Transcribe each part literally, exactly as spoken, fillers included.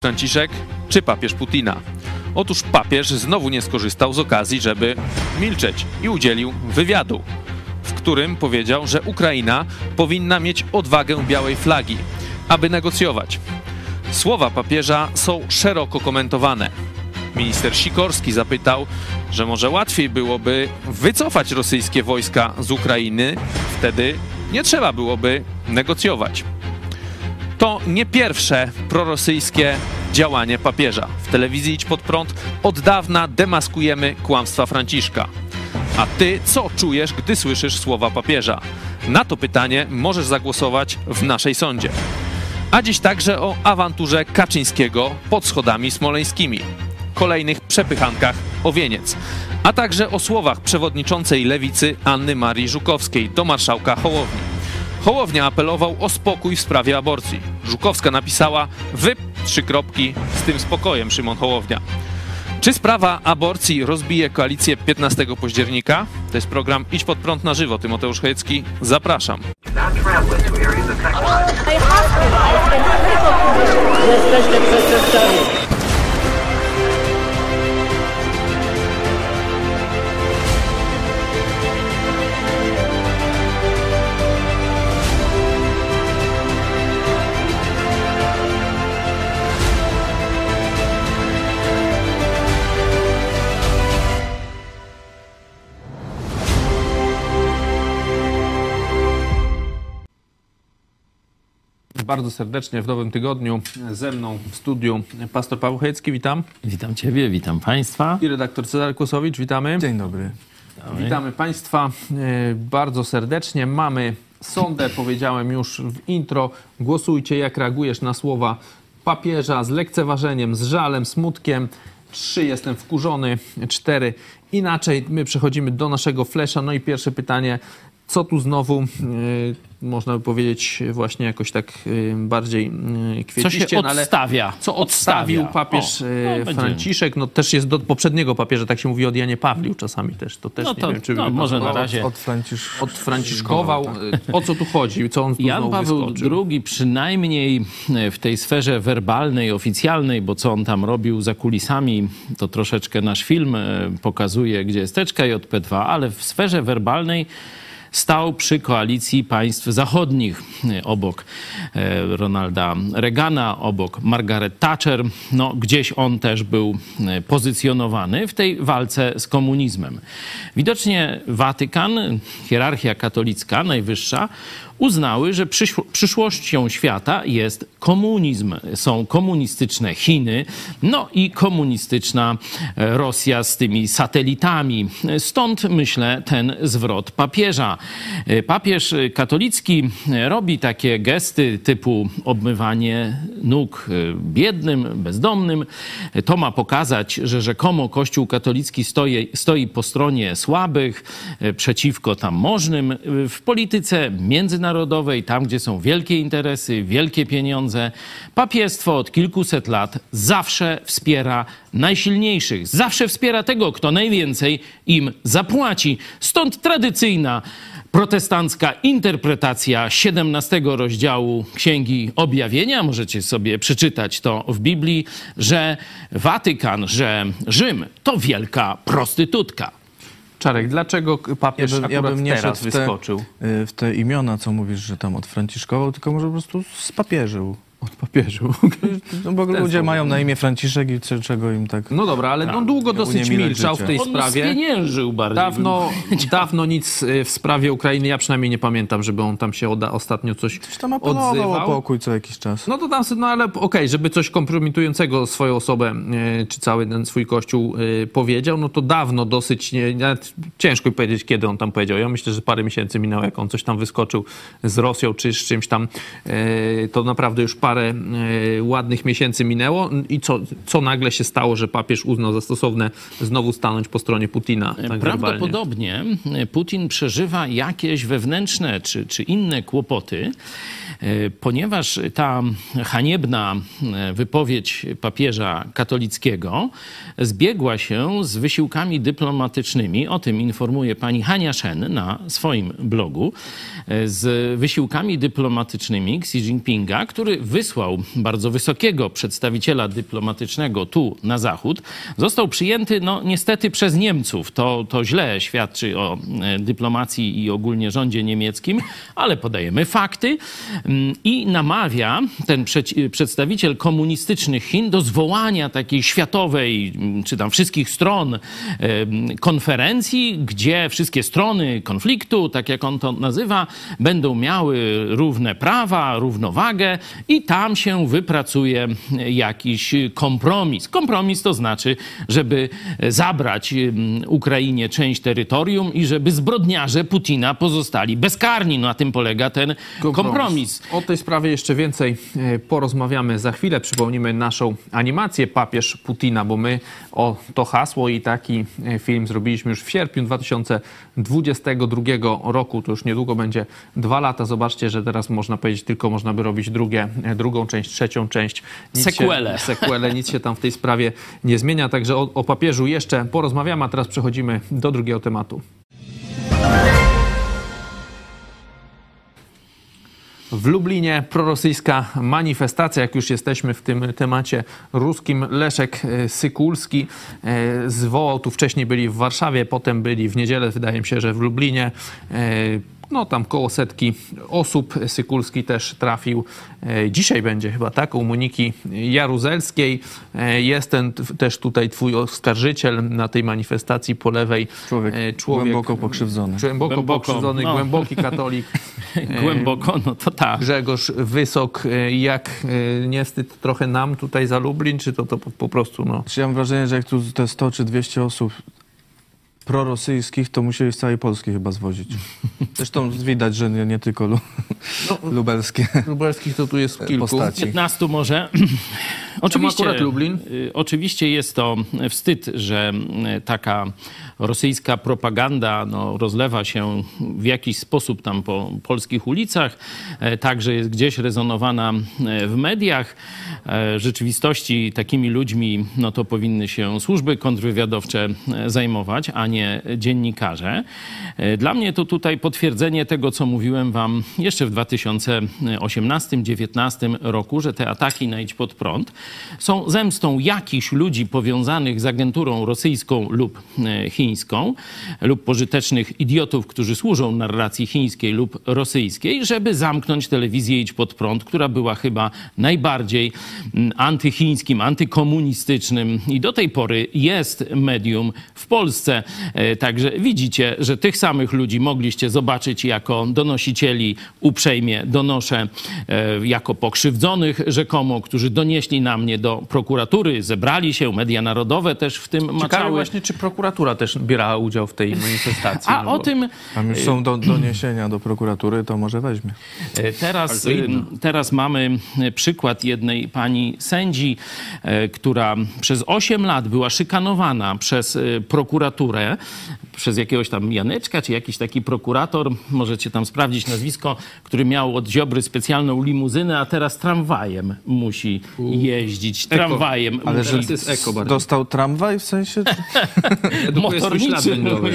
Franciszek czy papież Putina? Otóż papież znowu nie skorzystał z okazji, żeby milczeć i udzielił wywiadu, w którym powiedział, że Ukraina powinna mieć odwagę białej flagi, aby negocjować. Słowa papieża są szeroko komentowane. Minister Sikorski zapytał, że może łatwiej byłoby wycofać rosyjskie wojska z Ukrainy, wtedy nie trzeba byłoby negocjować. To nie pierwsze prorosyjskie działanie papieża. W telewizji Idź Pod Prąd od dawna demaskujemy kłamstwa Franciszka. A ty co czujesz, gdy słyszysz słowa papieża? Na to pytanie możesz zagłosować w naszej sądzie. A dziś także o awanturze Kaczyńskiego pod schodami smoleńskimi, kolejnych przepychankach o wieniec, a także o słowach przewodniczącej Lewicy Anny Marii Żukowskiej do marszałka Hołowni. Hołownia apelował o spokój w sprawie aborcji. Żukowska napisała: wy, trzy kropki, z tym spokojem, Szymon Hołownia. Czy sprawa aborcji rozbije koalicję piętnastego października? To jest program Idź Pod Prąd na żywo. Tymoteusz Chojecki, zapraszam. Jesteście przestępcami. Bardzo serdecznie w nowym tygodniu ze mną w studiu pastor Paweł Chojecki, witam. Witam Ciebie, witam Państwa. I redaktor Cezary Kłosowicz, witamy. Dzień dobry. Witamy, witamy Państwa bardzo serdecznie. Mamy sondę, powiedziałem już w intro. Głosujcie, jak reagujesz na słowa papieża z lekceważeniem, z żalem, smutkiem. Trzy, jestem wkurzony. Cztery, inaczej. My przechodzimy do naszego flesza. No i pierwsze pytanie. Co tu znowu, yy, można by powiedzieć, właśnie jakoś tak yy, bardziej yy, kwieciście. Co się odstawia. Ale co odstawił odstawia. papież o, no, Franciszek. No też jest do poprzedniego papieża, tak się mówi, od Janie Pawlił czasami też. To też no to, nie wiem, czy no, może na razie. Od, Francisz... od Franciszkował. O co tu chodzi? Co on tu Jan Paweł wyskoczył? drugi przynajmniej w tej sferze werbalnej, oficjalnej, bo co on tam robił za kulisami, to troszeczkę nasz film pokazuje, gdzie jest teczka J P dwa, ale w sferze werbalnej stał przy koalicji państw zachodnich, obok Ronalda Reagana, obok Margaret Thatcher. No, gdzieś on też był pozycjonowany w tej walce z komunizmem. Widocznie Watykan, hierarchia katolicka najwyższa, uznały, że przyszłością świata jest komunizm. Są komunistyczne Chiny, no i komunistyczna Rosja z tymi satelitami. Stąd, myślę, ten zwrot papieża. Papież katolicki robi takie gesty typu obmywanie nóg biednym, bezdomnym. To ma pokazać, że rzekomo Kościół katolicki stoi, stoi po stronie słabych, przeciwko tam możnym. W polityce międzynarodowej, tam, gdzie są wielkie interesy, wielkie pieniądze, papiestwo od kilkuset lat zawsze wspiera najsilniejszych. Zawsze wspiera tego, kto najwięcej im zapłaci. Stąd tradycyjna protestancka interpretacja siedemnastego rozdziału Księgi Objawienia. Możecie sobie przeczytać to w Biblii, że Watykan, że Rzym to wielka prostytutka. Czarek, dlaczego papież ja bym, akurat ja bym nie teraz szedł w te, wyskoczył? w te imiona, co mówisz, że tam odfranciszkował, tylko może po prostu spapieżył. Od papieżu. No bo ludzie sposób. mają na imię Franciszek i czego im tak... No dobra, ale on długo dosyć milczał życie. w tej on sprawie. On spieniężył bardziej. Dawno, dawno nic w sprawie Ukrainy, ja przynajmniej nie pamiętam, żeby on tam się oda, ostatnio coś Coś tam apelował odzywał. o pokój co jakiś czas. No to tam, no ale okej, okay, żeby coś kompromitującego swoją osobę, e, czy cały ten swój kościół e, powiedział, no to dawno dosyć, nie, nawet ciężko powiedzieć, kiedy on tam powiedział. Ja myślę, że parę miesięcy minęło, jak on coś tam wyskoczył z Rosją, czy z czymś tam. E, to naprawdę już parę e, ładnych miesięcy minęło i co, co nagle się stało, że papież uznał za stosowne znowu stanąć po stronie Putina? Tak Prawdopodobnie werbalnie. Putin przeżywa jakieś wewnętrzne czy, czy inne kłopoty ponieważ ta haniebna wypowiedź papieża katolickiego zbiegła się z wysiłkami dyplomatycznymi, o tym informuje pani Hania Shen na swoim blogu, z wysiłkami dyplomatycznymi Xi Jinpinga, który wysłał bardzo wysokiego przedstawiciela dyplomatycznego tu na zachód. Został przyjęty, no niestety, przez Niemców. To, to źle świadczy o dyplomacji i ogólnie rządzie niemieckim, ale podajemy fakty i namawia ten przedstawiciel komunistycznych Chin do zwołania takiej światowej, czy tam wszystkich stron konferencji, gdzie wszystkie strony konfliktu, tak jak on to nazywa, będą miały równe prawa, równowagę i tam się wypracuje jakiś kompromis. Kompromis to znaczy, żeby zabrać Ukrainie część terytorium i żeby zbrodniarze Putina pozostali bezkarni. No na tym polega ten kompromis. kompromis. O tej sprawie jeszcze więcej porozmawiamy za chwilę. Przypomnimy naszą animację Papież Putina, bo my o to hasło i taki film zrobiliśmy już w sierpniu dwa tysiące dwudziestego drugiego roku. To już niedługo będzie dwa lata. Zobaczcie, że teraz można powiedzieć, tylko można by robić drugie, drugą część, trzecią część. Sequelę. Sequelę. Nic się tam w tej sprawie nie zmienia. Także o, o papieżu jeszcze porozmawiamy, a teraz przechodzimy do drugiego tematu. W Lublinie prorosyjska manifestacja, jak już jesteśmy w tym temacie ruskim, Leszek Sykulski zwołał, tu wcześniej byli w Warszawie, potem byli w niedzielę, wydaje mi się, że w Lublinie. No tam koło setki osób. Sykulski też trafił. Dzisiaj będzie chyba, tak? U Moniki Jaruzelskiej. Jest ten też tutaj twój oskarżyciel na tej manifestacji po lewej. Człowiek, człowiek głęboko pokrzywdzony. Głęboko, Głęboko, pokrzywdzony, no. Głęboki katolik. Głęboko, no to tak. Grzegorz Wysok. Jak nie wstyd trochę nam tutaj za Lublin, czy to, to po, po prostu no... Ja mam wrażenie, że jak tu te sto czy dwieście osób prorosyjskich, to musieli z całej Polski chyba zwozić. Zresztą widać, że nie, nie tylko lu no, lubelskie lubelskich to tu jest kilku. postaci. piętnastu może. Oczywiście, akurat Lublin? oczywiście jest to wstyd, że taka rosyjska propaganda no, rozlewa się w jakiś sposób tam po polskich ulicach, także jest gdzieś rezonowana w mediach. W rzeczywistości takimi ludźmi no, to powinny się służby kontrwywiadowcze zajmować, a nie dziennikarze. Dla mnie to tutaj potwierdzenie tego, co mówiłem wam jeszcze w dwa tysiące osiemnastym dziewiętnastym roku, że te ataki na Idź Pod Prąd są zemstą jakichś ludzi powiązanych z agenturą rosyjską lub chińską, lub pożytecznych idiotów, którzy służą narracji chińskiej lub rosyjskiej, żeby zamknąć telewizję Idź Pod Prąd, która była chyba najbardziej antychińskim, antykomunistycznym i do tej pory jest medium w Polsce. Także widzicie, że tych samych ludzi mogliście zobaczyć jako donosicieli, uprzejmie donoszę, jako pokrzywdzonych rzekomo, którzy donieśli na mnie do prokuratury, zebrali się, media narodowe też w tym maczały. Ciekawe właśnie, czy prokuratura też bierała udział w tej manifestacji. A no o bo... tym... Tam już są do, doniesienia do prokuratury, to może weźmie. Teraz, teraz mamy przykład jednej pani sędzi, która przez osiem lat była szykanowana przez prokuraturę, przez jakiegoś tam Janeczka, czy jakiś taki prokurator, możecie tam sprawdzić nazwisko, który miał od Ziobry specjalną limuzynę, a teraz tramwajem musi jeździć. Tramwajem. Ale musi... że to jest eko bardziej. dostał tramwaj w sensie? motorniczy.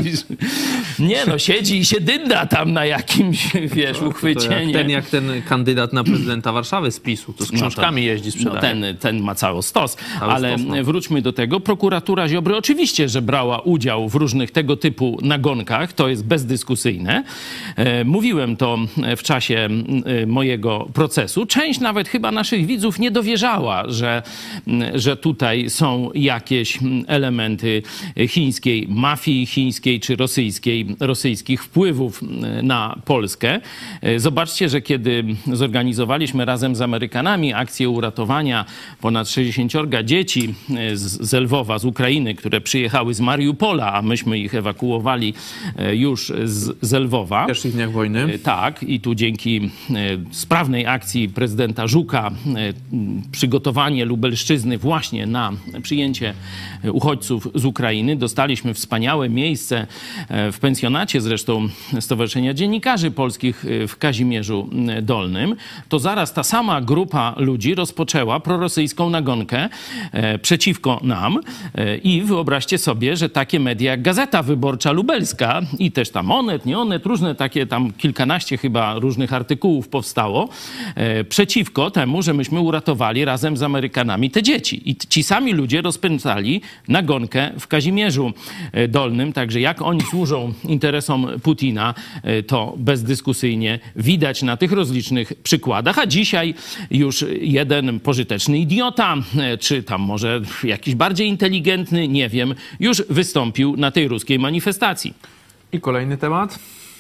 Nie no, siedzi i się dynda tam na jakimś, wiesz, uchwycieniu. Ten jak ten kandydat na prezydenta Warszawy z PiSu, to z książkami jeździ, sprzedaje. No ten, ten ma cały stos. Cały Ale stos, no. wróćmy do tego. Prokuratura Ziobry oczywiście, że brała udział w różnych tego typu nagonkach. To jest bezdyskusyjne. E, mówiłem to w czasie e, mojego procesu. Część nawet chyba naszych widzów nie dowierzała, że, że tutaj są jakieś elementy chińskiej mafii, chińskiej czy rosyjskiej, rosyjskich wpływów na Polskę. Zobaczcie, że kiedy zorganizowaliśmy razem z Amerykanami akcję uratowania ponad sześćdziesięciorga dzieci z, z Lwowa, z Ukrainy, które przyjechały z Mariupola, a myśmy ich ewakuowali już z, z Lwowa. W pierwszych dniach wojny. Tak, i tu dzięki sprawnej akcji prezydenta Żuka, przygotowaniu wezwanie Lubelszczyzny właśnie na przyjęcie uchodźców z Ukrainy. Dostaliśmy wspaniałe miejsce w pensjonacie zresztą Stowarzyszenia Dziennikarzy Polskich w Kazimierzu Dolnym. To zaraz ta sama grupa ludzi rozpoczęła prorosyjską nagonkę przeciwko nam i wyobraźcie sobie, że takie media jak Gazeta Wyborcza Lubelska i też tam Onet, nie Onet, różne takie tam kilkanaście chyba różnych artykułów powstało przeciwko temu, że myśmy uratowali razem z Amerykanami te dzieci. I ci sami ludzie rozpędzali nagonkę w Kazimierzu Dolnym. Także jak oni służą interesom Putina, to bezdyskusyjnie widać na tych rozlicznych przykładach. A dzisiaj już jeden pożyteczny idiota, czy tam może jakiś bardziej inteligentny, nie wiem, już wystąpił na tej ruskiej manifestacji. I kolejny temat.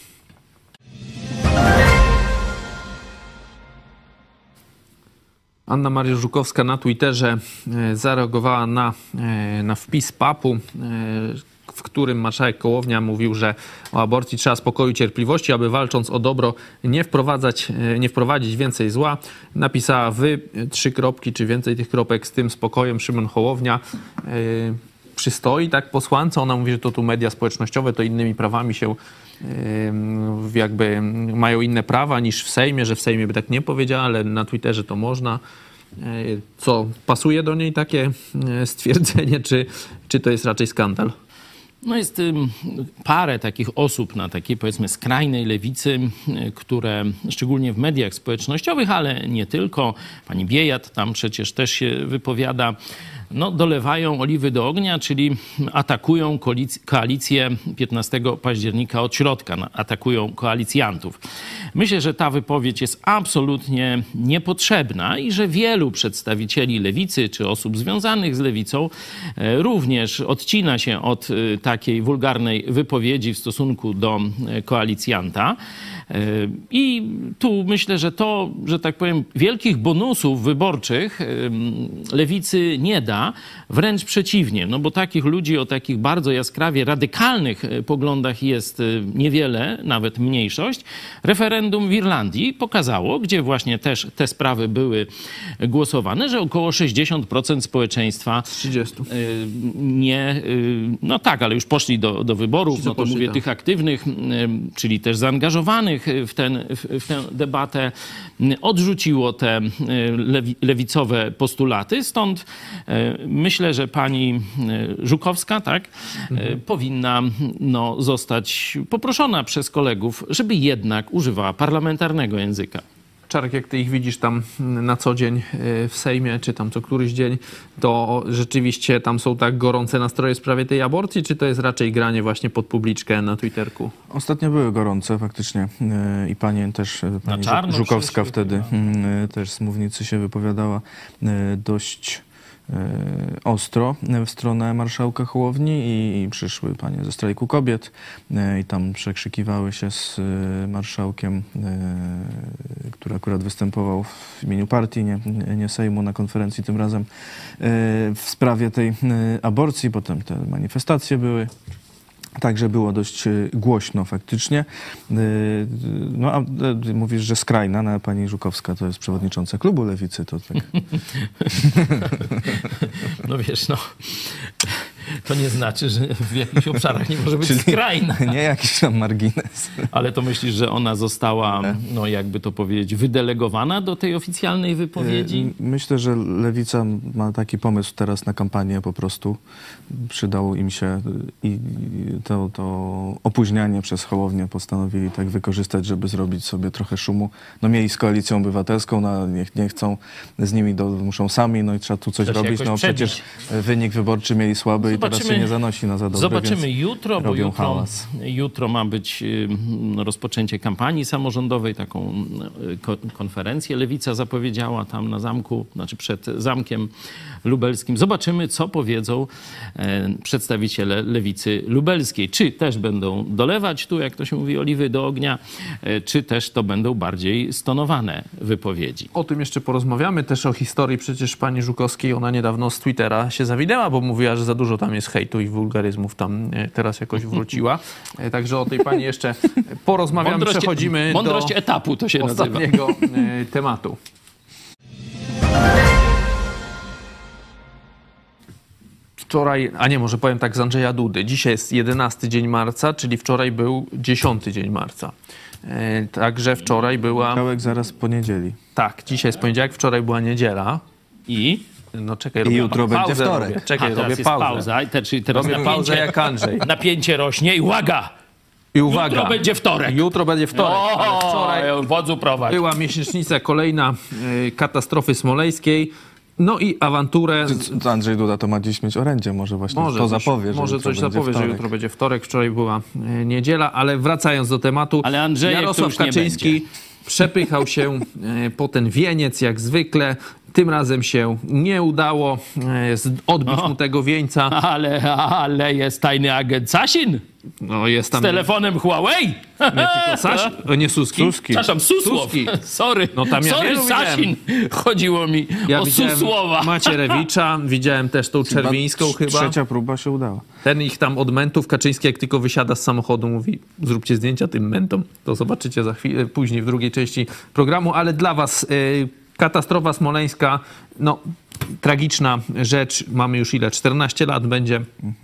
Anna Maria Żukowska na Twitterze zareagowała na, na wpis papu, w którym marszałek Hołownia mówił, że o aborcji trzeba spokoju i cierpliwości, aby walcząc o dobro nie wprowadzać, nie wprowadzić więcej zła. Napisała wy, trzy kropki, czy więcej tych kropek, z tym spokojem Szymon Hołownia yy, przystoi tak posłance. Ona mówi, że to tu media społecznościowe to innymi prawami się yy, jakby mają inne prawa niż w Sejmie, że w Sejmie by tak nie powiedziała, ale na Twitterze to można. Yy, co, pasuje do niej takie stwierdzenie, czy, czy to jest raczej skandal? No jest parę takich osób na takiej, powiedzmy, skrajnej lewicy, które szczególnie w mediach społecznościowych, ale nie tylko, pani Biejat tam przecież też się wypowiada, no, dolewają oliwy do ognia, czyli atakują koalicję piętnastego października od środka, atakują koalicjantów. Myślę, że ta wypowiedź jest absolutnie niepotrzebna i że wielu przedstawicieli lewicy czy osób związanych z lewicą również odcina się od takiej wulgarnej wypowiedzi w stosunku do koalicjanta. I tu myślę, że to, że tak powiem, wielkich bonusów wyborczych lewicy nie da, wręcz przeciwnie, no bo takich ludzi o takich bardzo jaskrawie radykalnych poglądach jest niewiele, nawet mniejszość. Referendum w Irlandii pokazało, gdzie właśnie też te sprawy były głosowane, że około sześćdziesiąt procent społeczeństwa trzydzieści nie, no tak, ale już poszli do, do wyborów, no to poszli, mówię tak. tych aktywnych, czyli też zaangażowanych w, ten, w, w tę debatę, odrzuciło te lewi, lewicowe postulaty. Stąd myślę, że pani Żukowska, tak, mhm. powinna no, zostać poproszona przez kolegów, żeby jednak używała parlamentarnego języka. Czarek, jak ty ich widzisz tam na co dzień w Sejmie, czy tam co któryś dzień, to rzeczywiście tam są tak gorące nastroje w sprawie tej aborcji, czy to jest raczej granie właśnie pod publiczkę na Twitterku? Ostatnio były gorące faktycznie i pani też, pani czarno Żukowska przeszły, wtedy chyba. też z mównicy się wypowiadała dość ostro w stronę marszałka Hołowni i, i przyszły panie ze strajku kobiet i tam przekrzykiwały się z marszałkiem, który akurat występował w imieniu partii, nie, nie Sejmu, na konferencji tym razem w sprawie tej aborcji. Potem te manifestacje były. Także było dość głośno faktycznie. No a mówisz, że skrajna, no, a pani Żukowska to jest przewodnicząca klubu Lewicy, to tak... No wiesz, no... To nie znaczy, że w jakichś obszarach nie może być Czyli skrajna. Nie jakiś tam margines. Ale to myślisz, że ona została, no jakby to powiedzieć, wydelegowana do tej oficjalnej wypowiedzi? Myślę, że Lewica ma taki pomysł teraz na kampanię po prostu. Przydało im się i to, to opóźnianie przez Hołownię postanowili tak wykorzystać, żeby zrobić sobie trochę szumu. No mieli z Koalicją Obywatelską, no nie, nie chcą, z nimi do, muszą sami, no i trzeba tu coś Trzeba się robić. jakoś No przebić. przecież wynik wyborczy mieli słaby i teraz się nie zanosi na za dobry, Zobaczymy więc jutro, bo robią jutro, hałas. jutro ma być y, rozpoczęcie kampanii samorządowej, taką y, ko, konferencję Lewica zapowiedziała tam na zamku, znaczy przed Zamkiem Lubelskim. Zobaczymy, co powiedzą y, przedstawiciele Lewicy Lubelskiej. Czy też będą dolewać tu, jak to się mówi, oliwy do ognia, y, czy też to będą bardziej stonowane wypowiedzi. O tym jeszcze porozmawiamy, też o historii przecież pani Żukowskiej. Ona niedawno z Twittera się zawinęła, bo mówiła, że za dużo tam jest hejtu i wulgaryzmów, tam teraz jakoś wróciła. Także o tej pani jeszcze porozmawiamy. Mądrość, Przechodzimy mądrość do etapu to się ostatniego nazywa. tematu. wczoraj, a nie, może powiem tak z Andrzeja Dudy. Dzisiaj jest jedenasty dzień marca, czyli wczoraj był dziesiąty dzień marca. E, także wczoraj była... Kawałek zaraz po niedzieli. Tak, dzisiaj jest poniedziałek, wczoraj była niedziela. I? No czekaj, I robię jutro pauzę, będzie wtorek. Robię. Czekaj, A, teraz robię jest pauzę. pauza. I te, czyli teraz Robię napięcie, pauzę jak Andrzej. napięcie rośnie i uwaga! I uwaga. Jutro będzie wtorek. Jutro będzie wtorek. ale wczoraj O, wodzu prowadź. była miesięcznica kolejna y, katastrofy smoleńskiej. No i awanturę... Czy- czy Andrzej Duda to ma dziś mieć orędzie, może właśnie Może to coś, zapowie, że może jutro coś będzie zapowie, że wtorek. jutro będzie wtorek. Wczoraj była e, niedziela, ale wracając do tematu. Ale Andrzejek to Jarosław już nie Kaczyński będzie. przepychał się e, po ten wieniec jak zwykle. Tym razem się nie udało e, z- odbić O. mu tego wieńca. Ale, ale jest tajny agent Sasin No jest z tam telefonem Huawei. nie tylko Saś, o, nie Suski. Suski. Przepraszam, Susłow. Suski. Sorry. No tam ja Sorry, wielu Sasin. Chodziło mi Ja o widziałem Susłowa. Macierewicza, widziałem też tą Czerwińską Trz- chyba. Trzecia próba się udała. Ten ich tam od mentów, Kaczyński jak tylko wysiada z samochodu mówi, zróbcie zdjęcia tym mentom. To zobaczycie za chwilę, później w drugiej części programu, ale dla was y, katastrofa smoleńska, no tragiczna rzecz. Mamy już ile? czternaście lat będzie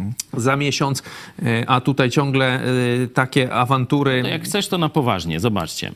za miesiąc, y, a tutaj ciągle y, takie awantury. No jak chcesz, to na poważnie. Zobaczcie.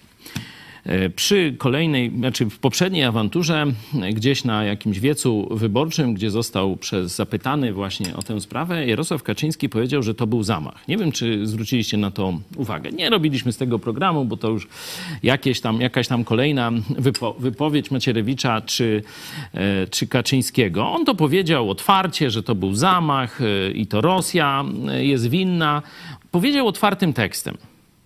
E, Przy kolejnej, znaczy w poprzedniej awanturze, e, gdzieś na jakimś wiecu wyborczym, gdzie został przez zapytany właśnie o tę sprawę, Jarosław Kaczyński powiedział, że to był zamach. Nie wiem, czy zwróciliście na to uwagę. Nie robiliśmy z tego programu, bo to już jakieś tam, jakaś tam kolejna wypo, wypowiedź Macierewicza czy, e, czy Kaczyńskiego. On to powiedział otwarcie, że to był zamach e, i to Rosja e, jest winna. Powiedział otwartym tekstem.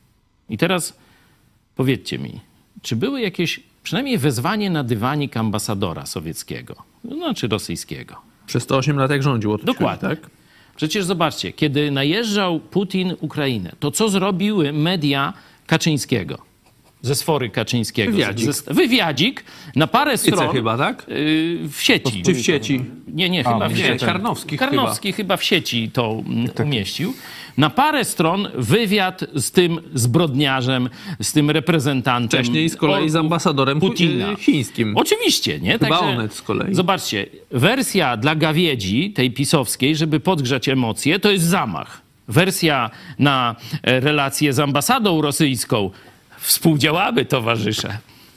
I teraz powiedzcie mi, czy były jakieś, przynajmniej wezwanie na dywanik ambasadora sowieckiego, znaczy rosyjskiego? Przez sto osiem lat jak rządził. o to Dokładnie. chodzi, tak? Przecież zobaczcie, kiedy najeżdżał Putin Ukrainę, to co zrobiły media Kaczyńskiego? Ze sfory Kaczyńskiego. Wywiadzik. Ze, wywiadzik na parę Tyce stron. chyba, tak? y, w sieci. Czy w sieci? Nie, nie, chyba w nie, sieci. Karnowski Karnowski chyba. w sieci to mm, umieścił. Na parę stron wywiad z tym zbrodniarzem, z tym reprezentantem. Wcześniej z kolei z ambasadorem Putina. Putina. chińskim. Oczywiście, nie? Chyba Onet z kolei. Zobaczcie, wersja dla gawiedzi, tej pisowskiej, żeby podgrzać emocje, to jest zamach. Wersja na e, relacje z ambasadą rosyjską, współdziałaby towarzysze.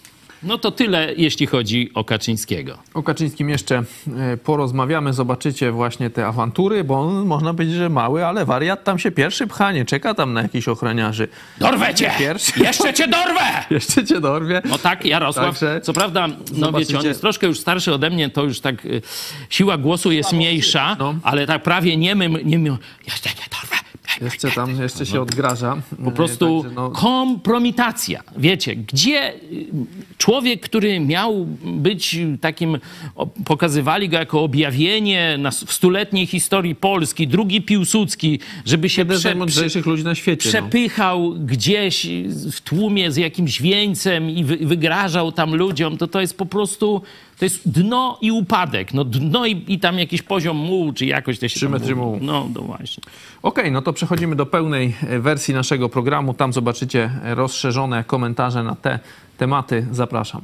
No to tyle, jeśli chodzi o Kaczyńskiego. O Kaczyńskim jeszcze e, porozmawiamy, zobaczycie właśnie te awantury, bo on, można powiedzieć, że mały, ale wariat tam się pierwszy pcha, nie czeka tam na jakichś ochroniarzy. Dorwę cię! Pierwszy. Jeszcze cię dorwę! Jeszcze cię dorwie. No tak, Jarosław. Także Co prawda, no zobaczycie. wiecie, on jest troszkę już starszy ode mnie, to już tak y, siła głosu jest mniejsza, No. ale tak prawie niemym, niemym, jeszcze cię dorwę. Jeszcze tam, jeszcze się odgraża. Po prostu Także no, kompromitacja. Wiecie, gdzie y, człowiek, który miał być takim, o, pokazywali go jako objawienie na, w stuletniej historii Polski, drugi Piłsudski, żeby się jeden z prze, prze, najmądrzejszych ludzi na świecie. No. przepychał gdzieś w tłumie z jakimś wieńcem i wy, wygrażał tam ludziom, to to jest po prostu, to jest dno i upadek. No dno i, i tam jakiś poziom mułu, czy jakoś to się Trzy tam metry mówi. mułu. No, no właśnie. Okej, no to przechodzimy do pełnej e, wersji naszego programu. Tam zobaczycie rozszerzone komentarze na te tematy. Zapraszam.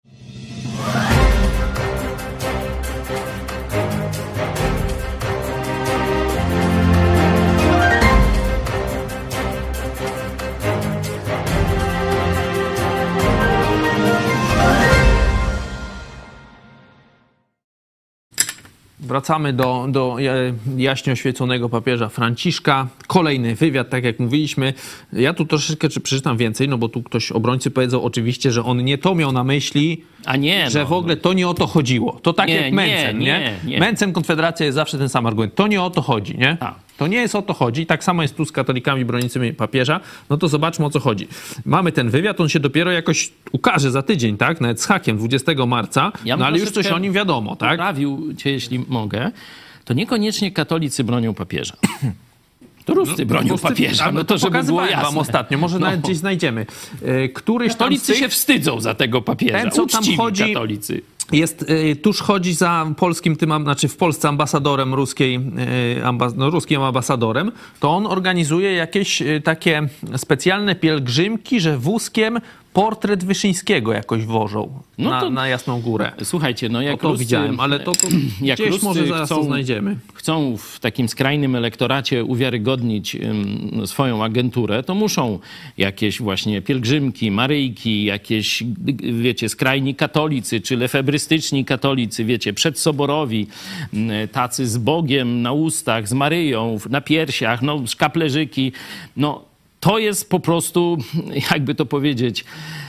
Wracamy do, do jaśnie oświeconego papieża Franciszka. Kolejny wywiad, tak jak mówiliśmy. Ja tu troszeczkę czy przeczytam więcej, no bo tu ktoś, obrońcy powiedzą oczywiście, że on nie to miał na myśli, A nie, że no, w ogóle to nie o to chodziło. To tak Nie, jak nie, Mencen, nie? nie, nie. Mencen, Konfederacja jest zawsze ten sam argument. To nie o to chodzi, nie? Tak. To nie jest o to chodzi. Tak samo jest tu z katolikami broniącymi papieża. No to zobaczmy, o co chodzi. Mamy ten wywiad, on się dopiero jakoś ukaże za tydzień, tak? Nawet z hakiem dwudziestego marca. Ja bym No ale już coś troszeczkę o nim wiadomo, tak? Poprawił cię, jeśli mogę. To niekoniecznie katolicy bronią papieża. To Ruscy bronią Ruscy- papieża. a, No to żeby było pokazywałem jasne. wam ostatnio, może No. nawet gdzieś znajdziemy. E, Któryś tam z Katolicy tych się wstydzą za tego papieża. Ten, co tam Uczciwi chodzi- katolicy. jest, e, tuż chodzi za polskim, tym, am- znaczy w Polsce ambasadorem ruskiej, e, amba, no, ruskim ambasadorem, to on organizuje jakieś e, takie specjalne pielgrzymki, że wózkiem portret Wyszyńskiego jakoś wożą No na, to- na Jasną Górę. Słuchajcie, no jak No to Ruscy, widziałem, ale to, to jak gdzieś Ruscy może zaraz to chcą- znajdziemy. chcą w takim skrajnym elektoracie uwiarygodnić ym, swoją agenturę, to muszą jakieś właśnie pielgrzymki, maryjki, jakieś, wiecie, skrajni katolicy, czy lefebrystyczni katolicy, wiecie, przedsoborowi, y, tacy z Bogiem na ustach, z Maryją, na piersiach, no szkaplerzyki. No to jest po prostu, jakby to powiedzieć,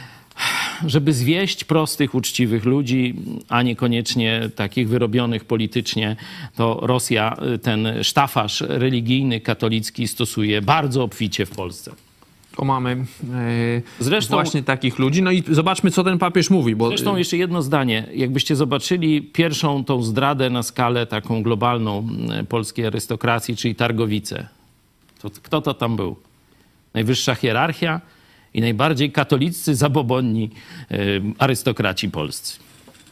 żeby zwieść prostych, uczciwych ludzi, a niekoniecznie takich wyrobionych politycznie, to Rosja ten sztafaż religijny, katolicki stosuje bardzo obficie w Polsce. To mamy e, Zresztą- właśnie takich ludzi. No i zobaczmy, co ten papież mówi. Bo, Zresztą jeszcze jedno zdanie. Jakbyście zobaczyli pierwszą tą zdradę na skalę taką globalną e, polskiej arystokracji, czyli Targowice. To, kto to tam był? Najwyższa hierarchia i najbardziej katoliccy, zabobonni e, arystokraci polscy.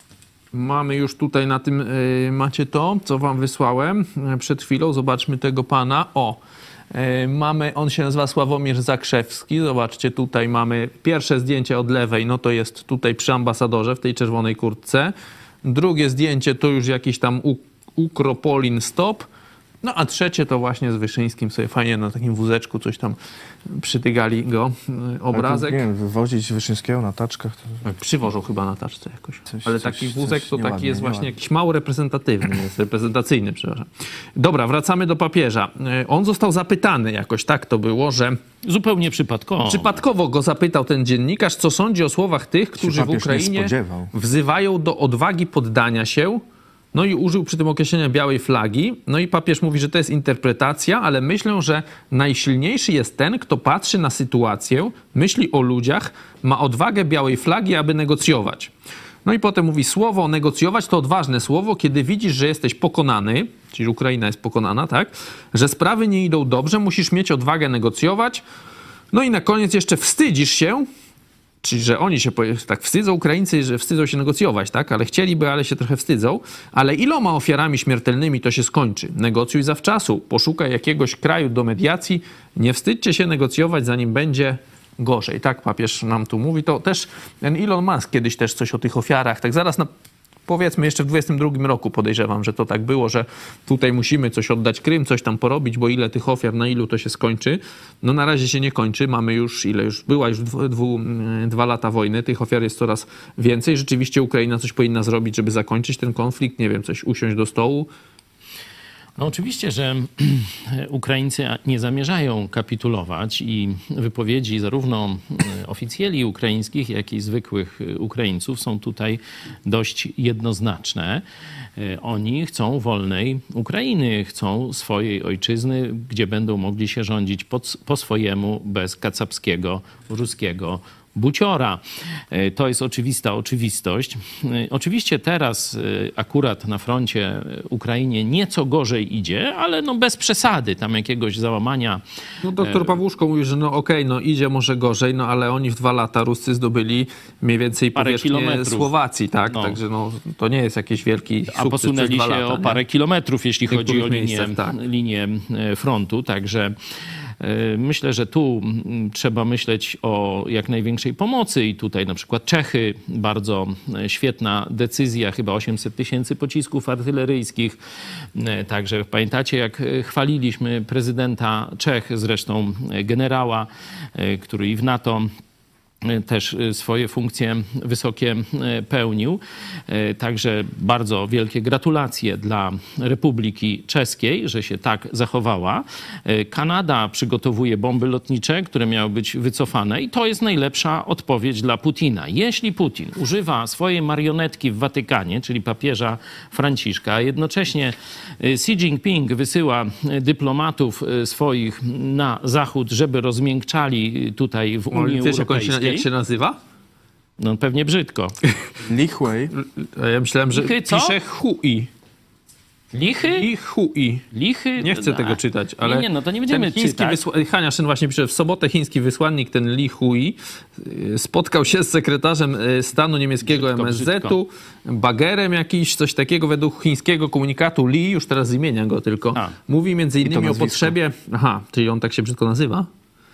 Mamy już tutaj na tym, y, macie to, co wam wysłałem y, przed chwilą. Zobaczmy tego pana. O, y, mamy, on się nazywa Sławomir Zakrzewski. Zobaczcie, tutaj mamy pierwsze zdjęcie od lewej, no to jest tutaj przy ambasadorze w tej czerwonej kurtce. Drugie zdjęcie to już jakiś tam U- Ukropolin Stop. No a trzecie to właśnie z Wyszyńskim sobie fajnie na takim wózeczku coś tam przytygali go, y, obrazek. Nie wiem, wywozić Wyszyńskiego na taczkach. To... Przywożą chyba na taczce jakoś. Coś- Ale coś- taki wózek coś to taki nieładnie, jest właśnie nieładnie. jakiś mało reprezentatywny, jest reprezentacyjny, przepraszam. Dobra, wracamy do papieża. E, On został zapytany jakoś, tak to było, że Zupełnie przypadkowo. przypadkowo go zapytał ten dziennikarz, co sądzi o słowach tych, którzy w papież nie Ukrainie spodziewał. wzywają do odwagi poddania się. No i użył przy tym określenia białej flagi. No i papież mówi, że to jest interpretacja, ale myślę, że najsilniejszy jest ten, kto patrzy na sytuację, myśli o ludziach, ma odwagę białej flagi, aby negocjować. No i potem mówi, słowo negocjować to odważne słowo, kiedy widzisz, że jesteś pokonany, czyli Ukraina jest pokonana, tak? Że sprawy nie idą dobrze, musisz mieć odwagę negocjować. No i na koniec jeszcze wstydzisz się, czyli że oni się powie- tak wstydzą, Ukraińcy, że wstydzą się negocjować, tak? Ale chcieliby, ale się trochę wstydzą. Ale iloma ofiarami śmiertelnymi to się skończy? Negocjuj zawczasu, poszukaj jakiegoś kraju do mediacji, nie wstydźcie się negocjować, zanim będzie gorzej. Tak papież nam tu mówi. To też ten Elon Musk kiedyś też coś o tych ofiarach, tak zaraz na powiedzmy jeszcze w dwudziestym drugim roku podejrzewam, że to tak było, że tutaj musimy coś oddać Krym, coś tam porobić, bo ile tych ofiar, na ilu to się skończy. No na razie się nie kończy. Mamy już, ile już była już dwu, dwu, dwa lata wojny. Tych ofiar jest coraz więcej. Rzeczywiście Ukraina coś powinna zrobić, żeby zakończyć ten konflikt. Nie wiem, coś usiąść do stołu. No oczywiście, że Ukraińcy nie zamierzają kapitulować i wypowiedzi zarówno oficjeli ukraińskich, jak i zwykłych Ukraińców są tutaj dość jednoznaczne. Oni chcą wolnej Ukrainy, chcą swojej ojczyzny, gdzie będą mogli się rządzić po, po swojemu, bez kacapskiego, ruskiego buciora. To jest oczywista oczywistość. Oczywiście teraz akurat na froncie Ukrainie nieco gorzej idzie, ale no bez przesady, tam jakiegoś załamania. No doktor Pawłuszko mówi, że no okej, no idzie może gorzej, no ale oni w dwa lata Ruscy zdobyli mniej więcej Parę powierzchnię kilometrów. Słowacji, tak? No. Także no to nie jest jakiś wielki sukces A posunęli przez się dwa lata, o nie? parę kilometrów, jeśli W chodzi o niektórych linię, miejscach, tak. linię frontu, także myślę, że tu trzeba myśleć o jak największej pomocy i tutaj na przykład Czechy, bardzo świetna decyzja, chyba osiemset tysięcy pocisków artyleryjskich. Także pamiętacie, jak chwaliliśmy prezydenta Czech, zresztą generała, który i w NATO też swoje funkcje wysokie pełnił. Także bardzo wielkie gratulacje dla Republiki Czeskiej, że się tak zachowała. Kanada przygotowuje bomby lotnicze, które miały być wycofane i to jest najlepsza odpowiedź dla Putina. Jeśli Putin używa swojej marionetki w Watykanie, czyli papieża Franciszka, a jednocześnie Xi Jinping wysyła dyplomatów swoich na zachód, żeby rozmiękczali tutaj w Unii Wiesz, jak, on się, Europejskiej. jak się nazywa? No pewnie brzydko. Lichway. A ja myślałem, że Lichy co? pisze hui. Lichy? I hui. Lichy? Nie chcę A, tego czytać, ale Nie, nie, no to nie będziemy ten chiński czytać. wysła- Hania Szyn właśnie pisze, w sobotę chiński wysłannik, ten Li Hui, y, spotkał się z sekretarzem y, stanu niemieckiego Brzydko, M S Z-u, Bagerem jakiś, coś takiego według chińskiego komunikatu. Li, już teraz zmienia go tylko, A. mówi między innymi o nazwisko. potrzebie... Aha, czyli on tak się brzydko nazywa?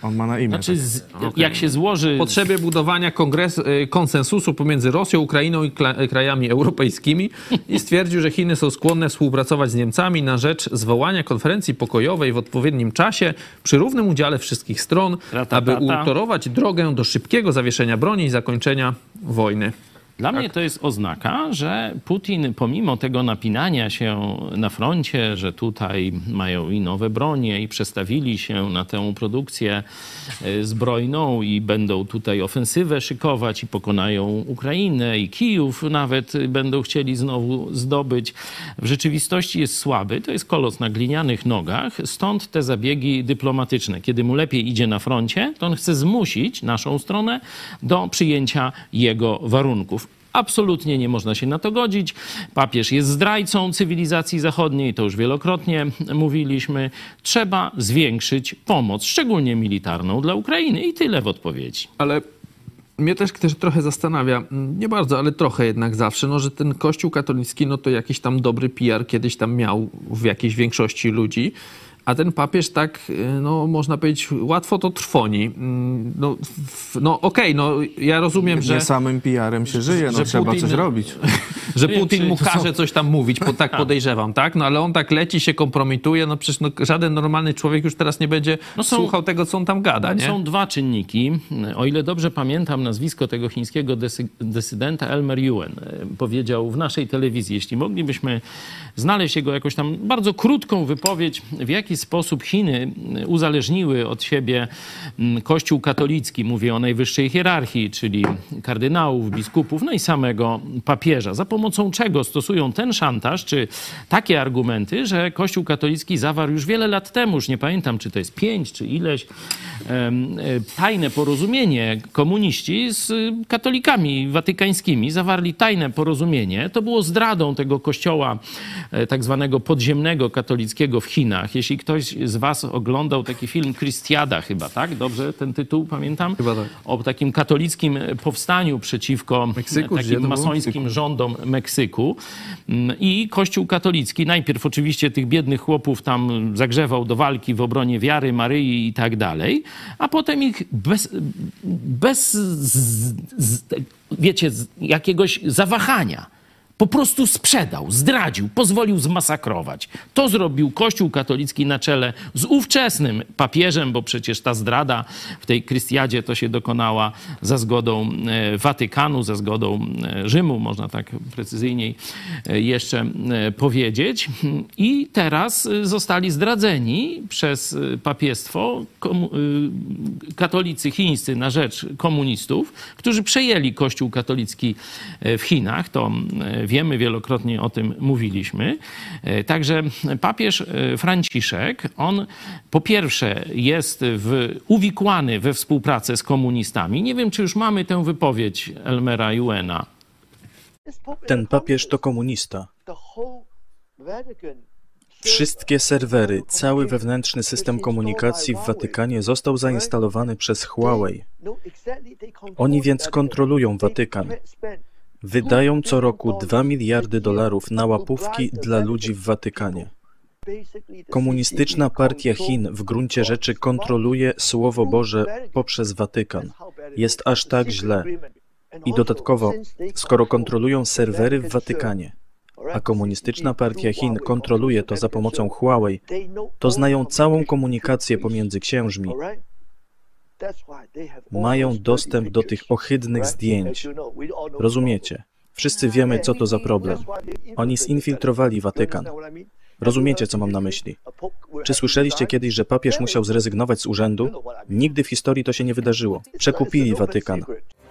On ma na imię. Znaczy, z, jak się złoży... W potrzebie budowania kongres, y, konsensusu pomiędzy Rosją, Ukrainą i kla, krajami europejskimi i stwierdził, że Chiny są skłonne współpracować z Niemcami na rzecz zwołania konferencji pokojowej w odpowiednim czasie przy równym udziale wszystkich stron, Rata, aby tata. utorować drogę do szybkiego zawieszenia broni i zakończenia wojny. Dla mnie to jest oznaka, że Putin pomimo tego napinania się na froncie, że tutaj mają i nowe bronie i przestawili się na tę produkcję y, zbrojną i będą tutaj ofensywę szykować i pokonają Ukrainę i Kijów nawet będą chcieli znowu zdobyć. W rzeczywistości jest słaby, to jest kolos na glinianych nogach, stąd te zabiegi dyplomatyczne. Kiedy mu lepiej idzie na froncie, to on chce zmusić naszą stronę do przyjęcia jego warunków. Absolutnie nie można się na to godzić. Papież jest zdrajcą cywilizacji zachodniej, to już wielokrotnie mówiliśmy. Trzeba zwiększyć pomoc, szczególnie militarną dla Ukrainy i tyle w odpowiedzi. Ale mnie też, też trochę zastanawia, nie bardzo, ale trochę jednak zawsze, no, że ten Kościół katolicki, no to jakiś tam dobry P R kiedyś tam miał w jakiejś większości ludzi. A ten papież tak, no można powiedzieć, łatwo to trwoni. No, w, no okej, okay, no ja rozumiem, Nie że... samym P R-em się żyje, no że trzeba Putin- coś robić. Że Wiem, Putin czy mu to są- każe coś tam mówić, bo tak podejrzewam, tak? No ale on tak leci, się kompromituje, no przecież no, żaden normalny człowiek już teraz nie będzie No są- słuchał tego, co on tam gada, nie? Są dwa czynniki. O ile dobrze pamiętam nazwisko tego chińskiego desy- dysydenta, Elmer Yuen, e, powiedział w naszej telewizji, jeśli moglibyśmy znaleźć jego jakąś tam bardzo krótką wypowiedź, w jaki sposób Chiny uzależniły od siebie mm, Kościół katolicki, mówię o najwyższej hierarchii, czyli kardynałów, biskupów, no i samego papieża. Za pomocą czego stosują ten szantaż, czy takie argumenty, że Kościół katolicki zawarł już wiele lat temu, już nie pamiętam, czy to jest pięć, czy ileś, em, e, tajne porozumienie. Komuniści z y, katolikami watykańskimi zawarli tajne porozumienie. To było zdradą tego kościoła e, tak zwanego podziemnego katolickiego w Chinach. Jeśli ktoś z was oglądał taki film Christiada chyba, tak? Dobrze ten tytuł pamiętam? Chyba tak. O takim katolickim powstaniu przeciwko Meksyku, gdzie takim to było? masońskim rządom Meksyku. I Kościół katolicki najpierw oczywiście tych biednych chłopów tam zagrzewał do walki w obronie wiary, Maryi i tak dalej, a potem ich bez, bez z, z, wiecie, z jakiegoś zawahania po prostu sprzedał, zdradził, pozwolił zmasakrować. To zrobił Kościół katolicki na czele z ówczesnym papieżem, bo przecież ta zdrada w tej Krystiadzie to się dokonała za zgodą e, Watykanu, za zgodą e, Rzymu, można tak precyzyjniej e, jeszcze e, powiedzieć. I teraz e, zostali zdradzeni przez e, papiestwo komu- e, katolicy chińscy na rzecz komunistów, którzy przejęli Kościół katolicki e, w Chinach. To e, wiemy, wielokrotnie o tym mówiliśmy. E, Także papież e, Franciszek, on po pierwsze jest w, uwikłany we współpracę z komunistami. Nie wiem, czy już mamy tę wypowiedź Elmera Yuena. Ten papież to komunista. Wszystkie serwery, cały wewnętrzny system komunikacji w Watykanie został zainstalowany przez Huawei. Oni więc kontrolują Watykan. Wydają co roku dwa miliardy dolarów na łapówki dla ludzi w Watykanie. Komunistyczna partia Chin w gruncie rzeczy kontroluje Słowo Boże poprzez Watykan. Jest aż tak źle. I dodatkowo, skoro kontrolują serwery w Watykanie, a komunistyczna partia Chin kontroluje to za pomocą Huawei, to znają całą komunikację pomiędzy księżmi. Mają dostęp do tych ohydnych zdjęć. Rozumiecie? Wszyscy wiemy, co to za problem. Oni zinfiltrowali Watykan. Rozumiecie, co mam na myśli? Czy słyszeliście kiedyś, że papież musiał zrezygnować z urzędu? Nigdy w historii to się nie wydarzyło. Przekupili Watykan.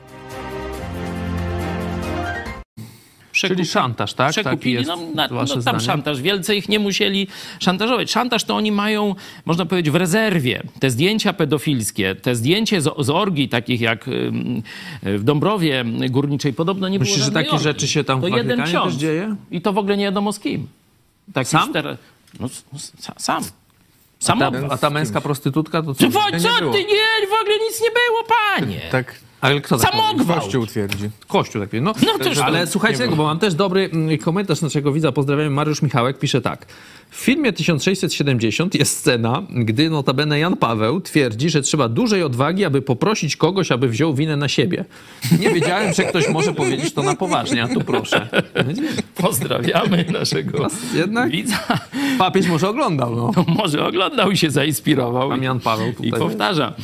Czyli szantaż, tak? Taki Przekupili, jest no, na, no wasze tam zdanie? szantaż, wielce ich nie musieli szantażować. Szantaż to oni mają, można powiedzieć, w rezerwie. Te zdjęcia pedofilskie, te zdjęcie z, z orgii, takich jak ym, w Dąbrowie Górniczej, podobno nie Myślisz, było że żadnej takie orgii. rzeczy się tam w To jeden Watykanie ksiądz. też dzieje? I to w ogóle nie wiadomo z kim. Taki Sam? Czter... No, s- s- sam. A ta, Sam. a ta męska prostytutka to co? Co, Nie co było. ty? Nie, w ogóle nic nie było, panie. Tak, Ale kto tak Samogwałt! Kościół twierdzi. Kościół tak no, No to ale że- słuchajcie tego, bo mam też dobry mm, komentarz naszego widza, pozdrawiamy, Mariusz Michałek, pisze tak. W filmie tysiąc sześćset siedemdziesiąt jest scena, gdy notabene Jan Paweł twierdzi, że trzeba dużej odwagi, aby poprosić kogoś, aby wziął winę na siebie. Nie wiedziałem, że ktoś może powiedzieć to na poważnie, a tu proszę. Pozdrawiamy naszego Jednak widza. papież może oglądał, no. No, może oglądał i się zainspirował. Tam Jan Paweł tutaj. I powtarza.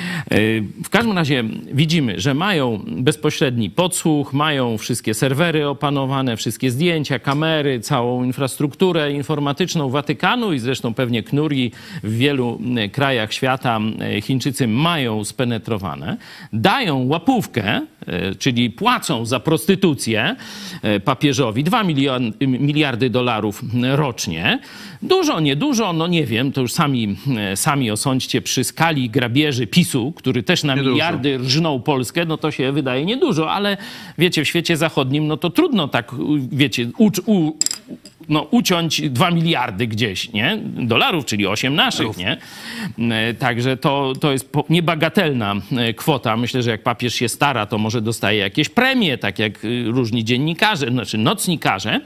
W każdym razie widzimy, że mają bezpośredni podsłuch, mają wszystkie serwery opanowane, wszystkie zdjęcia, kamery, całą infrastrukturę informatyczną Watykanu i zresztą pewnie knuri w wielu krajach świata Chińczycy mają spenetrowane. Dają łapówkę, czyli płacą za prostytucję papieżowi dwa miliardy dolarów rocznie. Dużo, niedużo, no nie wiem, to już sami, sami osądźcie przy skali grabieży PiSu, który też na Niedużo. miliardy rżnął Polskę, no to się wydaje niedużo, ale wiecie, w świecie zachodnim, no to trudno tak, wiecie, ucz, u, no, uciąć dwa miliardy gdzieś, nie? Dolarów, czyli osiem naszych, nie? Także to, to jest po- niebagatelna kwota. Myślę, że jak papież się stara, to może dostaje jakieś premie, tak jak różni dziennikarze, znaczy nocnikarze,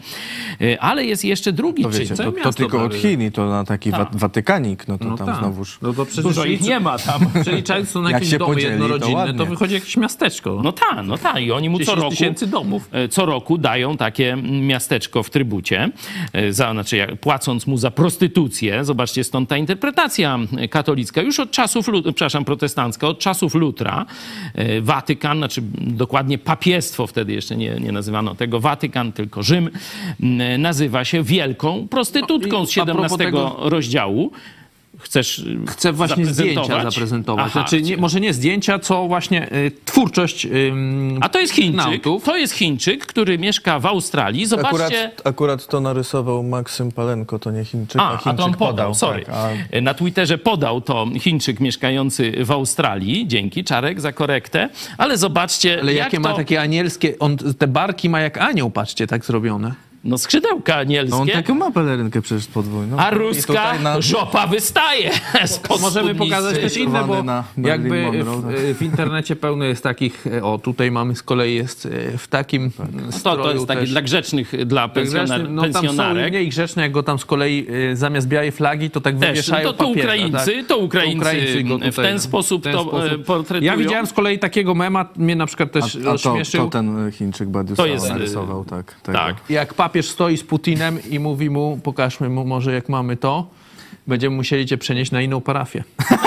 ale jest jeszcze drugi To wiecie, czyn. to, to miasto tylko od prawie. Chin i to na taki wa- Watykanik, no to No tam tak. znowuż... No to przecież Dużo ich nie ma tam. przeliczając to na Jak jakieś się domy podzieli, to jednorodzinne, to, ładnie. wychodzi jakieś miasteczko. No tak, no tak. I oni mu co dziesięć roku, tysięcy domów. e, co roku dają takie miasteczko w trybucie, e, za, znaczy jak- płacąc mu za prostytucję. Zobaczcie, stąd ta interpretacja katolicka już od czasów, Lu- przepraszam, protestancka, od czasów Lutra. E, Watykan, znaczy dokładnie papiestwo, wtedy jeszcze nie, nie nazywano tego Watykan, tylko Rzym, m, nazywa się wielką prostytutką No i z a propos siedemnastego tego- rozdziału. Chcesz Chcę właśnie zdjęcia zaprezentować? zaprezentować. Aha, Znaczy, nie, może nie zdjęcia, co właśnie y, twórczość y, A to jest Chińczyk, nautów. to jest Chińczyk, który mieszka w Australii. Zobaczcie... Akurat, akurat to narysował Maksym Palenko, to nie Chińczyk, a, A, a Chińczyk to on podał, podał. sorry. Tak, a Na Twitterze podał to Chińczyk mieszkający w Australii. Dzięki, Czarek, za korektę. Ale zobaczcie, Ale jak jakie to... ma takie anielskie, on te barki ma jak anioł, patrzcie, tak zrobione. No skrzydełka anielskie. no on taką ma pelerynkę przecież podwójną. A I ruska tutaj na- żopa wystaje spod Możemy spódnicy. pokazać też inne, bo na Marilyn jakby Monroe, tak. w, w internecie pełno jest takich, o tutaj mamy z kolei jest e, w takim To, stroju to jest takie też. dla grzecznych, dla pensionar, Grzeczny, no tam są pensjonarek. mniej grzeczne, jak go tam z kolei e, zamiast białej flagi, to tak Też, wywieszają to, to papieża, Ukraińcy, tak? to Ukraińcy, go w tutaj, ten no, sposób w ten to sposób. e, portretują. Ja widziałem z kolei takiego mema, mnie na przykład też A, a to, rozśmieszył. to ten Chińczyk Badius To jest, narysował, tak. Tego. tak. Jak papież stoi z Putinem i mówi mu, pokażmy mu może jak mamy to, będziemy musieli cię przenieść na inną parafię.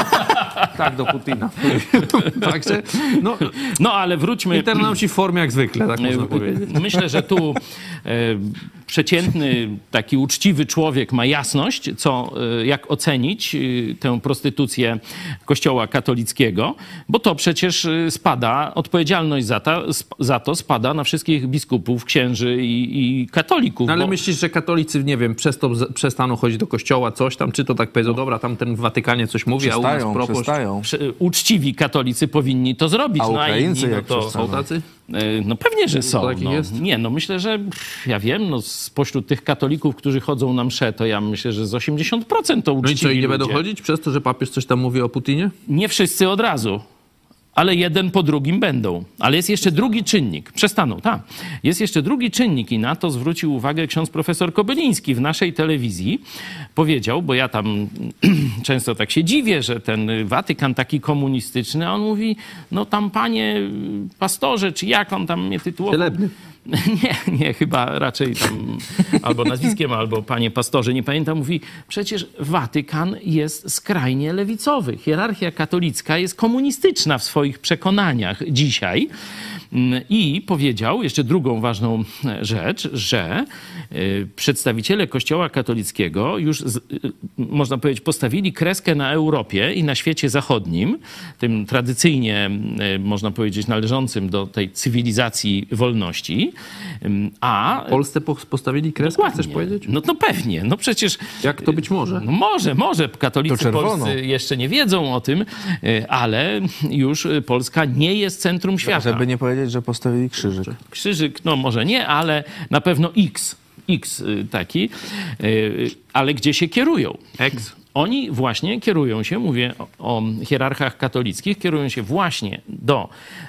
Tak, do Putina. Także, no, No ale wróćmy... internauci w formie jak zwykle, tak można powiedzieć. Myślę, że tu e, przeciętny, taki uczciwy człowiek ma jasność, co, e, jak ocenić e, tę prostytucję Kościoła katolickiego, bo to przecież e, spada, odpowiedzialność za, ta, sp- za to spada na wszystkich biskupów, księży i, i katolików. No, ale bo- myślisz, że katolicy, nie wiem, przez to z- przestaną chodzić do kościoła, coś tam, czy to tak powiedzą, dobra, tam ten w Watykanie coś mówi, a u nas Przestają, proboszcz. przestają. Prze- uczciwi katolicy powinni to zrobić. A no, Ukraińcy inni, no jak to przestaną? Są tacy? E, No pewnie, że są. takich No. jest? Nie, no myślę, że pff, ja wiem, no spośród tych katolików, którzy chodzą na msze, to ja myślę, że z osiemdziesiąt procent to No i uczciwi co, i nie ludzie. będą chodzić przez to, że papież coś tam mówi o Putinie? Nie wszyscy od razu, ale jeden po drugim będą. Ale jest jeszcze drugi czynnik. Przestaną, tak. Jest jeszcze drugi czynnik i na to zwrócił uwagę ksiądz profesor Kobyliński w naszej telewizji. Powiedział, bo ja tam często tak się dziwię, że ten Watykan taki komunistyczny, a on mówi, no tam panie pastorze, czy jak on tam mnie tytułował? Wielebny. Nie, nie, chyba raczej tam albo nazwiskiem, albo panie pastorze, nie pamiętam, mówi, przecież Watykan jest skrajnie lewicowy. Hierarchia katolicka jest komunistyczna w swoich przekonaniach dzisiaj. I powiedział jeszcze drugą ważną rzecz, że y, przedstawiciele Kościoła katolickiego już, z, y, można powiedzieć, postawili kreskę na Europie i na świecie zachodnim, tym tradycyjnie, y, można powiedzieć, należącym do tej cywilizacji wolności, Ym, a... W Polsce po- postawili kreskę, Dokładnie. chcesz powiedzieć? No, no pewnie, no przecież... Jak to być może? No może, może. Katolicy To czerwono. polscy jeszcze nie wiedzą o tym, y, ale już Polska nie jest centrum świata. Żeby nie powiedzieć, że postawili krzyżyk. Krzyżyk, no może nie, ale na pewno X. X y, taki, y, ale gdzie się kierują? Ex. oni właśnie kierują się, mówię o, o hierarchach katolickich, kierują się właśnie do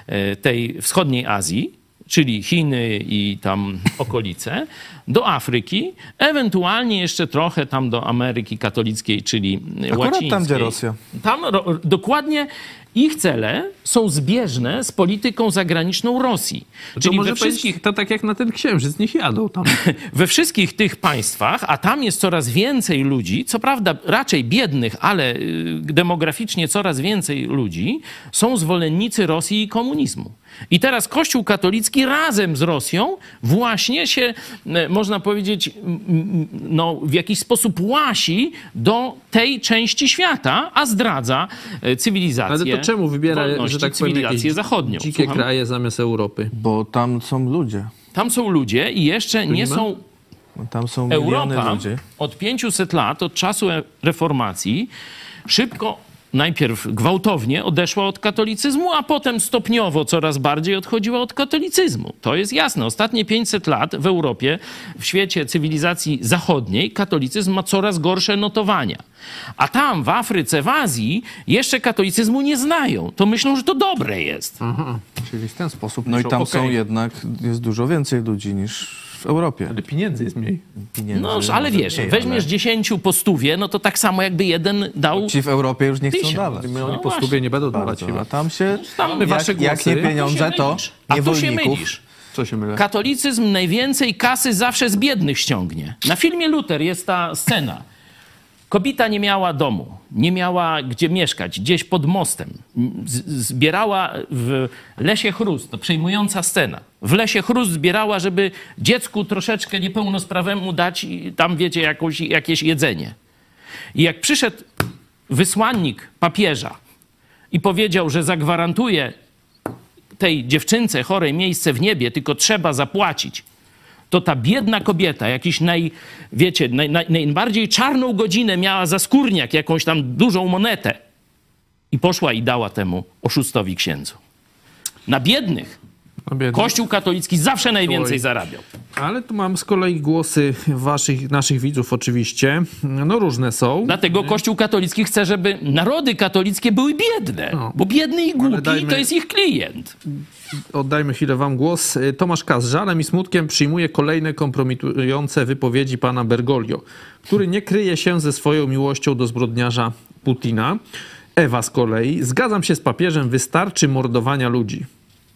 tej wschodniej Azji, czyli Chiny i tam okolice, do Afryki, ewentualnie jeszcze trochę tam do Ameryki katolickiej, czyli Akurat łacińskiej. tam, gdzie Rosja. Tam ro, dokładnie ich cele są zbieżne z polityką zagraniczną Rosji. To Czyli może we wszystkich, to tak jak na ten księżyc, niech jadą tam. we wszystkich tych państwach, a tam jest coraz więcej ludzi, co prawda raczej biednych, ale y, demograficznie coraz więcej ludzi, są zwolennicy Rosji i komunizmu. I teraz Kościół katolicki razem z Rosją właśnie się, e, można powiedzieć, m, m, no, w jakiś sposób łasi do tej części świata, a zdradza e, cywilizację. Ale to czemu wybiera, wolności, że tak powiem, cywilizację jakieś zachodnią? dzikie Słucham? kraje zamiast Europy? Bo tam są ludzie. Tam są ludzie i jeszcze nie ma? są... Tam są miliony Europa ludzi. od pięciuset lat, od czasu reformacji, szybko, najpierw gwałtownie odeszła od katolicyzmu, a potem stopniowo coraz bardziej odchodziła od katolicyzmu. To jest jasne. Ostatnie pięćset lat w Europie, w świecie cywilizacji zachodniej, katolicyzm ma coraz gorsze notowania. A tam, w Afryce, w Azji, jeszcze katolicyzmu nie znają. To myślą, że to dobre jest. Aha, czyli w ten sposób. No i piszą, tam okej, są jednak, jest dużo więcej ludzi niż w Europie. Ale pieniędzy jest mniej. Pieniędzy, No, ale może wiesz, mniej, weźmiesz ale dziesięciu po stówie, no to tak samo jakby jeden dał... ci w Europie już nie chcą Tysiąc. dawać. My oni No po właśnie. stubie nie będą dawać Bardzo. chyba. A tam się, Mamy wasze jak, jak głosy. nie pieniądze, to A tu się niewolników. mylisz. Co się mylę? Katolicyzm najwięcej kasy zawsze z biednych ściągnie. Na filmie Luther jest ta scena. Kobieta nie miała domu, nie miała gdzie mieszkać, gdzieś pod mostem. Z- zbierała w lesie chrust, to przejmująca scena. W lesie chrust zbierała, żeby dziecku troszeczkę niepełnosprawemu dać i tam, wiecie, jakąś, jakieś jedzenie. I jak przyszedł wysłannik papieża i powiedział, że zagwarantuje tej dziewczynce chorej miejsce w niebie, tylko trzeba zapłacić, to ta biedna kobieta, jakiś naj, wiecie, naj, naj, najbardziej czarną godzinę miała za skórniak, jakąś tam dużą monetę i poszła i dała temu oszustowi księdzu. Na biednych No biedny. Kościół katolicki zawsze najwięcej Oj. zarabiał. Ale tu mam z kolei głosy waszych, naszych widzów oczywiście. No różne są. Dlatego Kościół katolicki chce, żeby narody katolickie były biedne, No. bo biedny i głupi dajmy- to jest ich klient. Oddajmy chwilę wam głos. Tomasz K. z żalem i smutkiem przyjmuje kolejne kompromitujące wypowiedzi pana Bergoglio, który nie kryje się ze swoją miłością do zbrodniarza Putina. Ewa z kolei. Zgadzam się z papieżem, wystarczy mordowania ludzi.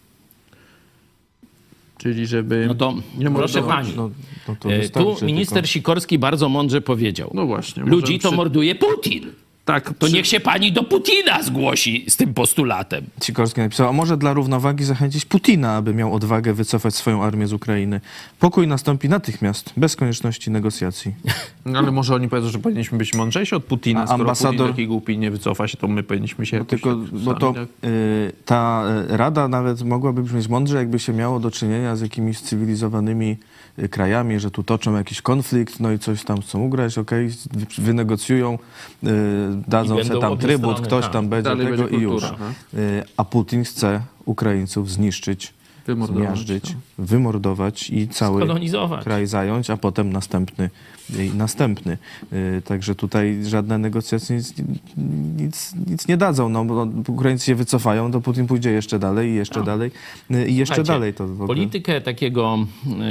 Czyli żeby No to nie proszę mordować. pani, No, no to e, wystarczy, tu minister tylko- Sikorski bardzo mądrze powiedział. No właśnie. Ludzi możemy to przy- morduje Putin. Tak, To przy- niech się pani do Putina zgłosi z tym postulatem. Sikorski napisał, a może dla równowagi zachęcić Putina, aby miał odwagę wycofać swoją armię z Ukrainy. Pokój nastąpi natychmiast, bez konieczności negocjacji. Ale może oni powiedzą, że powinniśmy być mądrzejsi od Putina. A Skoro ambasador- Putin taki głupi nie wycofa się, to my powinniśmy się Bo, jakoś tylko, bo to sami, tak? y, ta y, rada nawet mogłaby brzmieć mądrze, jakby się miało do czynienia z jakimiś cywilizowanymi y, krajami, że tu toczą jakiś konflikt, no i coś tam chcą ugrać, okej, wy- wynegocjują, y, dadzą I sobie będą tam obie trybut, strony, ktoś tak. tam będzie Dalej tego będzie i już. kultura, aha. Y, a Putin chce Ukraińców zniszczyć, Wymordować, zmiażdżyć, no. wymordować i cały Kolonizować. kraj zająć, a potem następny i następny. Y, Także tutaj żadne negocjacje nic, nic, nic nie dadzą. No, bo Ukraińcy się wycofają, to Putin pójdzie jeszcze dalej i jeszcze No. dalej y, i jeszcze Słuchajcie, dalej. To w ogóle. Politykę takiego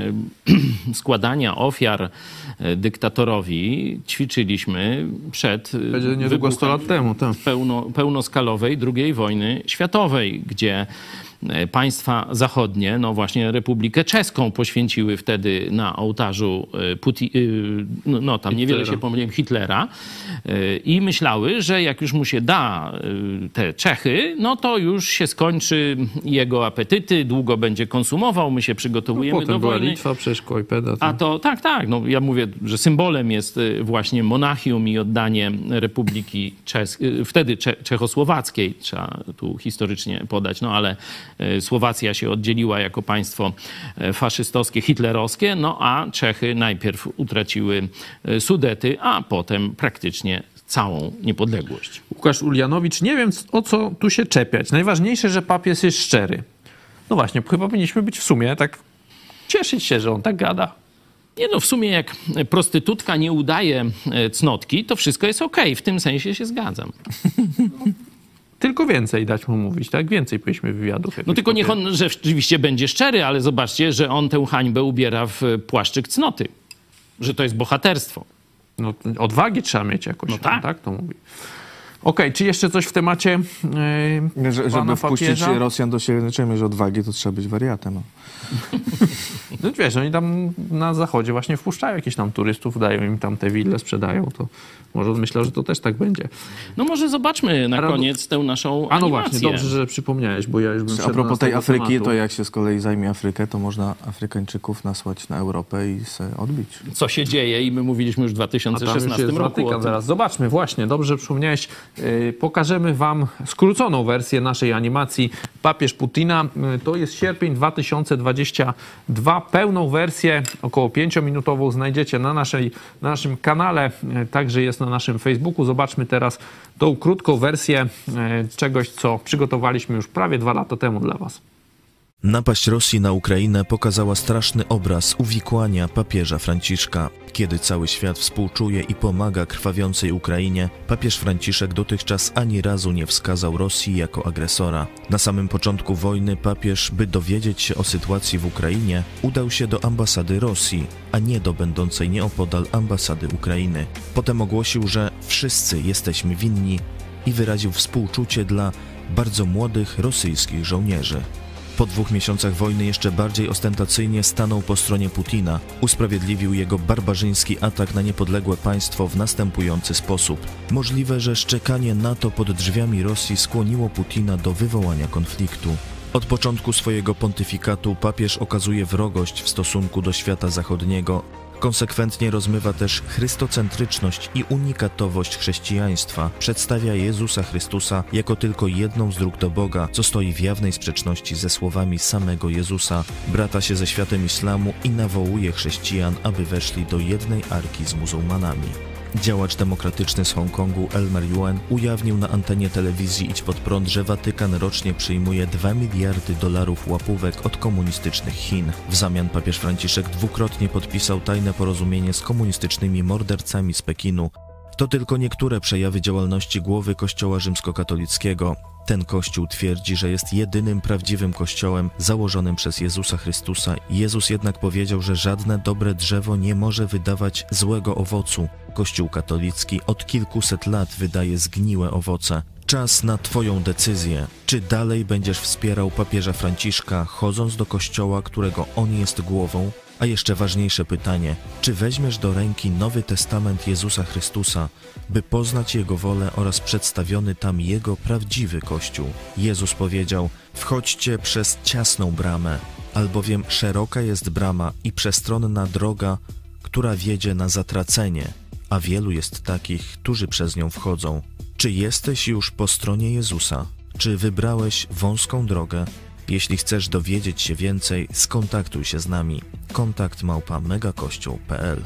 e, składania ofiar e, dyktatorowi ćwiczyliśmy przed e, Będzie niedługo sto wybuchem lat temu. Tak. pełno, pełnoskalowej drugiej wojny światowej, gdzie e, państwa zachodnie, no właśnie Republikę Czeską poświęciły wtedy na ołtarzu e, Puti, e, no, no tam niewiele Hitlera. się pomyliłem, Hitlera e, i myślały, że jak już mu się da e, te Czechy, no to już się skończy jego apetyty, długo będzie konsumował, my się przygotowujemy Potem do była wojny. Litwa, przecież Kłajpeda. A tak. to tak, tak. No, ja mówię, że symbolem jest y, właśnie Monachium i oddanie Republiki Czes- y, wtedy Cze- Czechosłowackiej, trzeba tu historycznie podać, no ale y, Słowacja się oddzieliła jako państwo y, faszystowskie, hitlerowskie, no a Czechy najpierw utraciły y, Sudety, a potem praktycznie całą niepodległość. Łukasz Ulianowicz, nie wiem o co tu się czepiać. Najważniejsze, że papież jest szczery. No właśnie, chyba powinniśmy być w sumie tak cieszyć się, że on tak gada. Nie no, w sumie jak prostytutka nie udaje cnotki, to wszystko jest okej. W tym sensie się zgadzam. Tylko więcej dać mu mówić, tak? Więcej powinniśmy wywiadów. No tylko niech on rzeczywiście będzie szczery, ale zobaczcie, że on tę hańbę ubiera w płaszczyk cnoty. Że to jest bohaterstwo. No, odwagi trzeba mieć jakoś, no tak. tak to mówi. Okej, okay, czy jeszcze coś w temacie yy, Że, Żeby wpuścić papieża? Rosjan do siebie, trzeba mieć odwagi, to trzeba być wariatem. No. No wiesz, oni tam na zachodzie właśnie wpuszczają jakichś tam turystów, dają im tam te wille, sprzedają, to może myślę, że to też tak będzie. No może zobaczmy na Ale... koniec tę naszą A no animację. właśnie, dobrze, że przypomniałeś, bo ja już bym A propos tej Afryki, tematu. to jak się z kolei zajmie Afrykę, to można Afrykańczyków nasłać na Europę i se odbić. Co się dzieje i my mówiliśmy już w dwa tysiące szesnastym roku. Watykan zaraz. Zobaczmy, właśnie, dobrze, że przypomniałeś. Yy, pokażemy wam skróconą wersję naszej animacji Papież Putina. Yy, to jest sierpień dwa tysiące dwudziesty drugi. Pełną wersję, około pięciominutową, znajdziecie na, naszej, na naszym kanale, yy, także jest na naszym Facebooku. Zobaczmy teraz tą krótką wersję yy, czegoś, co przygotowaliśmy już prawie dwa lata temu dla was. Napaść Rosji na Ukrainę pokazała straszny obraz uwikłania papieża Franciszka. Kiedy cały świat współczuje i pomaga krwawiącej Ukrainie, papież Franciszek dotychczas ani razu nie wskazał Rosji jako agresora. Na samym początku wojny papież, by dowiedzieć się o sytuacji w Ukrainie, udał się do ambasady Rosji, a nie do będącej nieopodal ambasady Ukrainy. Potem ogłosił, że wszyscy jesteśmy winni i wyraził współczucie dla bardzo młodych rosyjskich żołnierzy. Po dwóch miesiącach wojny jeszcze bardziej ostentacyjnie stanął po stronie Putina. Usprawiedliwił jego barbarzyński atak na niepodległe państwo w następujący sposób. Możliwe, że szczekanie NATO pod drzwiami Rosji skłoniło Putina do wywołania konfliktu. Od początku swojego pontyfikatu papież okazuje wrogość w stosunku do świata zachodniego. Konsekwentnie rozmywa też chrystocentryczność i unikatowość chrześcijaństwa. Przedstawia Jezusa Chrystusa jako tylko jedną z dróg do Boga, co stoi w jawnej sprzeczności ze słowami samego Jezusa. Brata się ze światem islamu i nawołuje chrześcijan, aby weszli do jednej arki z muzułmanami. Działacz demokratyczny z Hongkongu Elmer Yuen ujawnił na antenie telewizji Idź Pod Prąd, że Watykan rocznie przyjmuje dwa miliardy dolarów łapówek od komunistycznych Chin. W zamian papież Franciszek dwukrotnie podpisał tajne porozumienie z komunistycznymi mordercami z Pekinu. To tylko niektóre przejawy działalności głowy Kościoła rzymskokatolickiego. Ten Kościół twierdzi, że jest jedynym prawdziwym Kościołem założonym przez Jezusa Chrystusa. Jezus jednak powiedział, że żadne dobre drzewo nie może wydawać złego owocu. Kościół katolicki od kilkuset lat wydaje zgniłe owoce. Czas na twoją decyzję. Czy dalej będziesz wspierał papieża Franciszka, chodząc do kościoła, którego on jest głową? A jeszcze ważniejsze pytanie, czy weźmiesz do ręki Nowy Testament Jezusa Chrystusa, by poznać Jego wolę oraz przedstawiony tam Jego prawdziwy Kościół? Jezus powiedział, wchodźcie przez ciasną bramę, albowiem szeroka jest brama i przestronna droga, która wiedzie na zatracenie, a wielu jest takich, którzy przez nią wchodzą. Czy jesteś już po stronie Jezusa? Czy wybrałeś wąską drogę? Jeśli chcesz dowiedzieć się więcej, skontaktuj się z nami. Kontakt małpa megakościół kropka p l.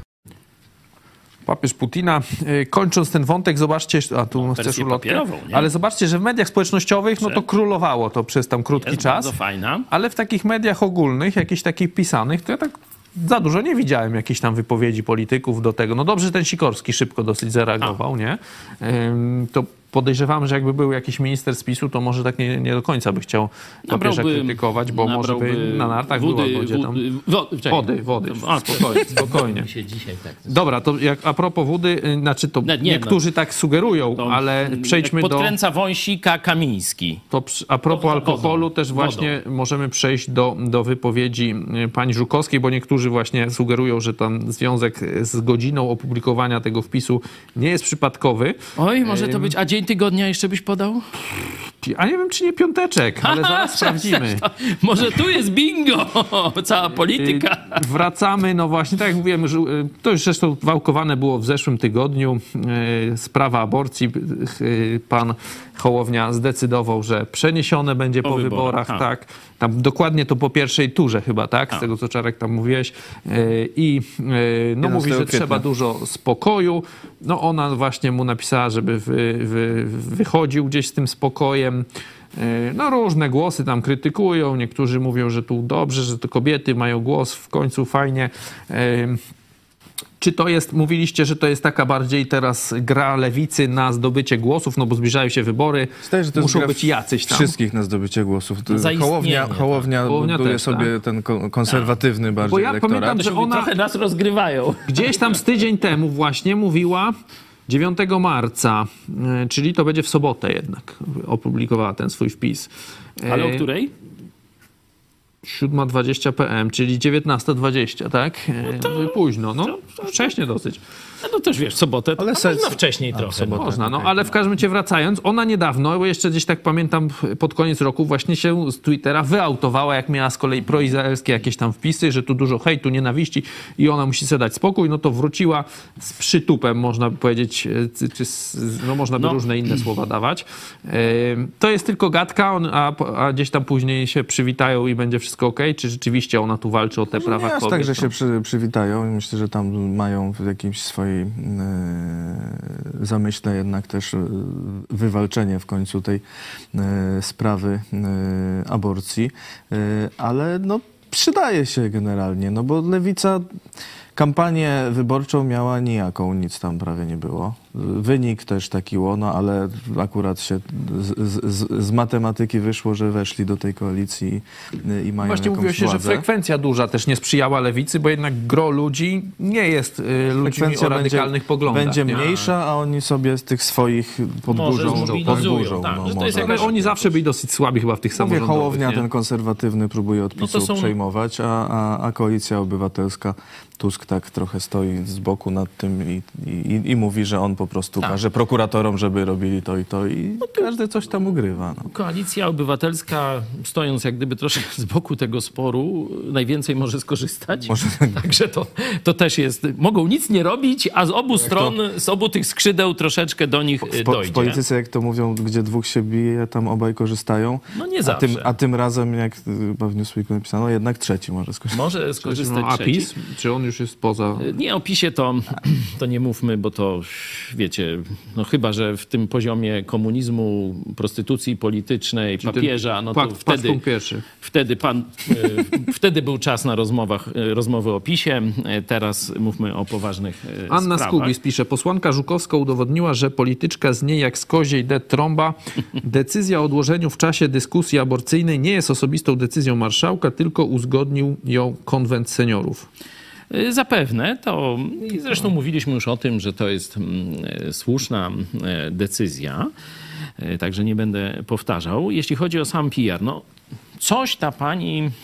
Papież Putina. Kończąc ten wątek, zobaczcie, a tu no, chcesz ulotkę, nie? ale zobaczcie, że w mediach społecznościowych no to królowało to przez tam krótki jest czas. Bardzo fajna. Ale w takich mediach ogólnych, jakichś takich pisanych, to ja tak za dużo nie widziałem jakichś tam wypowiedzi polityków do tego. No dobrze, że ten Sikorski szybko dosyć zareagował, a. nie? Ym, to podejrzewam, że jakby był jakiś minister z PiSu, to może tak nie, nie do końca by chciał papieża krytykować, bo może by na nartach wody, było, gdzie tam... Wody, wody, wody. A, spokojnie, spokojnie. Dobra, to jak a propos wody, znaczy to nie, niektórzy no, tak sugerują, ale przejdźmy podkręca do... Podkręca wąsika Kamiński. To a propos wodą, alkoholu wodą, też właśnie wodą. możemy przejść do, do wypowiedzi pani Żukowskiej, bo niektórzy właśnie sugerują, że ten związek z godziną opublikowania tego wpisu nie jest przypadkowy. Oj, może to być... A dzień tygodnia jeszcze byś podał? A nie wiem, czy nie piąteczek, ale zaraz sprawdzimy. Może tu jest bingo! Cała polityka. Wracamy, no właśnie, tak jak mówiłem, to już zresztą wałkowane było w zeszłym tygodniu. Sprawa aborcji. Pan Hołownia zdecydował, że przeniesione będzie po, po wyborach. wyborach tak. Tam dokładnie to po pierwszej turze chyba, tak? Z A. tego, co Czarek tam mówiłeś. I no mówi, że kwietnia. Trzeba dużo spokoju. No ona właśnie mu napisała, żeby wy, wy, wychodził gdzieś z tym spokojem. No różne głosy tam krytykują. Niektórzy mówią, że tu dobrze, że to kobiety mają głos w końcu, fajnie. Czy to jest, mówiliście, że to jest taka bardziej teraz gra lewicy na zdobycie głosów, no bo zbliżają się wybory, Zdaje, że to muszą jest być jacyś tam. Wszystkich na zdobycie głosów. To Zaistnienie, Hołownia, tak. Hołownia Hołownia buduje też, sobie tak. ten ko- konserwatywny bardziej Bo ja elektorat. pamiętam, że ona Trochę nas rozgrywają. gdzieś tam z tydzień temu właśnie mówiła dziewiątego marca, e, czyli to będzie w sobotę jednak, opublikowała ten swój wpis. E, Ale o której? siódma dwadzieścia p m, czyli dziewiętnasta dwadzieścia, tak? E, to- Późno, no to- to- wcześnie dosyć. No, no też wiesz, w sobotę, Ale ale sens- można wcześniej A, w trochę. sobotę. Można, no okej. ale w każdym razie wracając, ona niedawno, bo jeszcze gdzieś tak pamiętam pod koniec roku właśnie się z Twittera wyautowała, jak miała z kolei proizraelskie jakieś tam wpisy, że tu dużo hejtu, nienawiści i ona musi sobie dać spokój, no to wróciła z przytupem, można by powiedzieć, czy, czy z, no można by No. różne inne słowa dawać. E, to jest tylko gadka, on, a, a gdzieś tam później się przywitają i będzie wszystko okej, czy rzeczywiście ona tu walczy o te No prawa nie aż kobiet? tak, że no. się przy, przywitają i myślę, że tam mają w jakimś swojej e, zamyśle jednak też e, wywalczenie w końcu tej e, sprawy e, aborcji, e, ale no przydaje się generalnie, no bo Lewica kampanię wyborczą miała nijaką, nic tam prawie nie było. Wynik też taki łono, ale akurat się z, z, z matematyki wyszło, że weszli do tej koalicji i, i mają Właśnie jakąś mówiło się, władzę. że frekwencja duża też nie sprzyjała lewicy, bo jednak gro ludzi nie jest y, ludźmi Frekwencja o radykalnych będzie, poglądach. będzie nie? mniejsza, a oni sobie z tych swoich podburzą. Może zmobilizują, podburzą tak, no, że to może. jest Ale jakaś- oni zawsze byli dosyć słabi chyba w tych Mówię, samorządowych. Hołownia nie? ten konserwatywny próbuje od No to PiSu są- przejmować, a, a, a Koalicja Obywatelska, Tusk tak trochę stoi z boku nad tym i, i, i mówi, że on po prostu Tak. każe prokuratorom, żeby robili to i to i każdy coś tam ugrywa. No. Koalicja Obywatelska, stojąc jak gdyby troszkę z boku tego sporu, najwięcej może skorzystać. Może- Także to, to też jest... Mogą nic nie robić, a z obu stron, z obu tych skrzydeł troszeczkę do nich W, po, dojdzie. w polityce, jak to mówią, gdzie dwóch się bije, tam obaj korzystają. No nie a zawsze. tym, a tym razem, jak y, chyba w Newsweeku napisano, jednak trzeci może skorzystać. Może skorzystać No, a trzeci. PiS? Czy on już jest poza... Nie, o PiSie to, to nie mówmy, bo to wiecie, no chyba, że w tym poziomie komunizmu, prostytucji politycznej, papieża, no to Pakt, wtedy, pakt pierwszy. wtedy, pan, e, wtedy był czas na rozmowach, e, rozmowy o PiSie. E, Teraz mówmy o poważnych e, Anna sprawach. Skubis pisze, posłanka Żukowska udowodniła, że polityczka z niej jak z koziej det trąba. Decyzja o odłożeniu w czasie dyskusji aborcyjnej nie jest osobistą decyzją marszałka, tylko uzgodnił ją konwent seniorów. E, Zapewne to, i zresztą mówiliśmy już o tym, że to jest mm, e, słuszna e, decyzja, e, także nie będę powtarzał. Jeśli chodzi o sam P R, no coś ta pani e,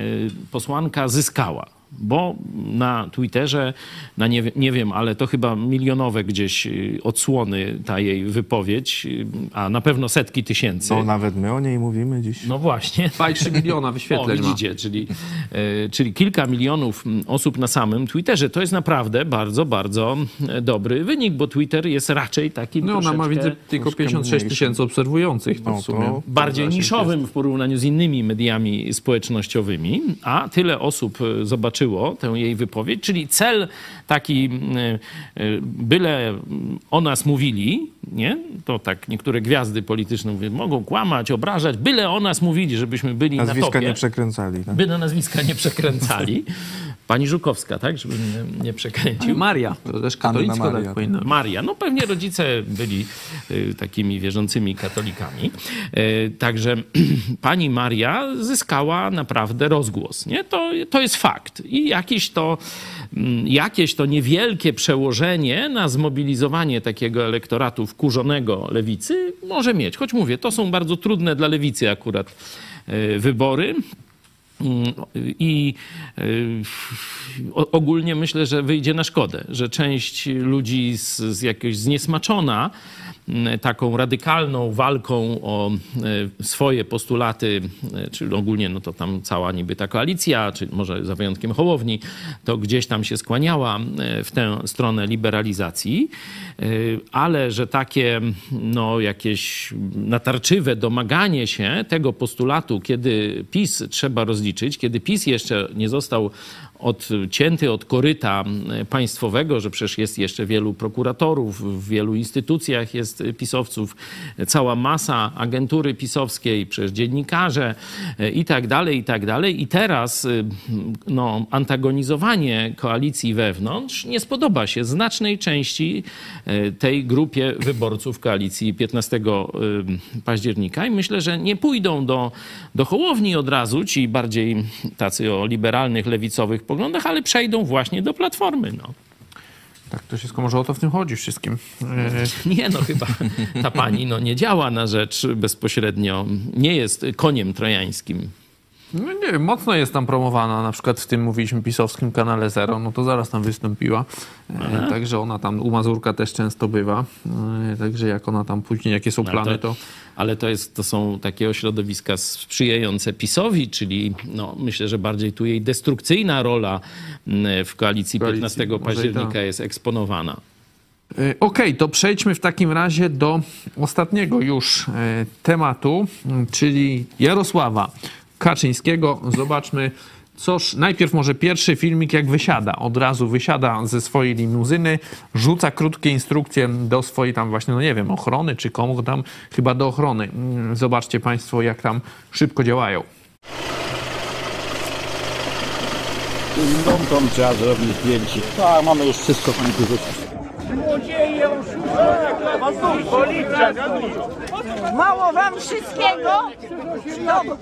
posłanka zyskała. Bo na Twitterze, na nie, nie wiem, ale to chyba milionowe gdzieś y, odsłony ta jej wypowiedź, y, a na pewno setki tysięcy. No nawet my o niej mówimy dziś. No właśnie. dwa i trzy miliona O, wyświetleń ma. widzicie, czyli, e, czyli kilka milionów m, osób na samym Twitterze. To jest naprawdę bardzo, bardzo e, dobry wynik, bo Twitter jest raczej takim No ona ma, troszeczkę widzę, tylko troszkę pięćdziesiąt sześć mniejszy. tysięcy obserwujących. To No, w to- sumie bardziej zasięg niszowym w porównaniu z innymi mediami społecznościowymi, a tyle osób e, zobaczyło tę jej wypowiedź, czyli cel taki, e, e, byle o nas mówili, nie? To tak niektóre gwiazdy polityczne mówią, mogą kłamać, obrażać, byle o nas mówili, żebyśmy byli na Nazwiska topie. nie przekręcali. Tak? By na nazwiska nie przekręcali. Pani Żukowska, tak? Żeby nie, nie przekręcił. Maria, to też katolicko Maria, tak powinna. Maria. No pewnie rodzice byli y, takimi wierzącymi katolikami. Y, także pani Maria zyskała naprawdę rozgłos. Nie? To, to jest fakt. I jakieś to, mm, jakieś to niewielkie przełożenie na zmobilizowanie takiego elektoratu wkurzonego lewicy może mieć. Choć mówię, to są bardzo trudne dla lewicy akurat y, wybory. I y, o- ogólnie myślę, że wyjdzie na szkodę, że część ludzi z, z jakoś zniesmaczona m, taką radykalną walką o y, swoje postulaty, y, czyli ogólnie no to tam cała niby ta koalicja, czy może za wyjątkiem Hołowni, to gdzieś tam się skłaniała y, w tę stronę liberalizacji, y, ale że takie no jakieś natarczywe domaganie się tego postulatu, kiedy PiS trzeba rozliczyć, liczyć, kiedy PiS jeszcze nie został odcięty od koryta państwowego, że przecież jest jeszcze wielu prokuratorów, w wielu instytucjach jest pisowców, cała masa agentury pisowskiej, przecież dziennikarze i tak dalej, i tak dalej. I teraz no, antagonizowanie koalicji wewnątrz nie spodoba się znacznej części tej grupie wyborców koalicji piętnastego października i myślę, że nie pójdą do, do Hołowni od razu, ci bardziej tacy o liberalnych, lewicowych poglądach, ale przejdą właśnie do Platformy. No. Tak, to wszystko może o to w tym chodzi wszystkim. Nie, no chyba ta pani no, nie działa na rzecz bezpośrednio, nie jest koniem trojańskim. No nie wiem, mocno jest tam promowana, na przykład w tym mówiliśmy pisowskim kanale Zero, no to zaraz tam wystąpiła. E, także ona tam, u Mazurka też często bywa. E, także jak ona tam później, jakie są plany, to... Ale to, jest, to są takie środowiska sprzyjające PiS-owi, czyli no, myślę, że bardziej tu jej destrukcyjna rola w koalicji piętnastego października jest eksponowana. Okej, okay, to przejdźmy w takim razie do ostatniego już tematu, czyli Jarosława Kaczyńskiego. Zobaczmy, coż najpierw może pierwszy filmik, jak wysiada. Od razu wysiada ze swojej limuzyny, rzuca krótkie instrukcje do swojej tam właśnie, no nie wiem, ochrony czy komu tam, chyba do ochrony. Zobaczcie państwo, jak tam szybko działają. Tą trzeba zrobić zdjęcie. Tak, mamy już wszystko, pani tu rzucić. Złodzieje, oszuści, policja. Mało wam wszystkiego? No.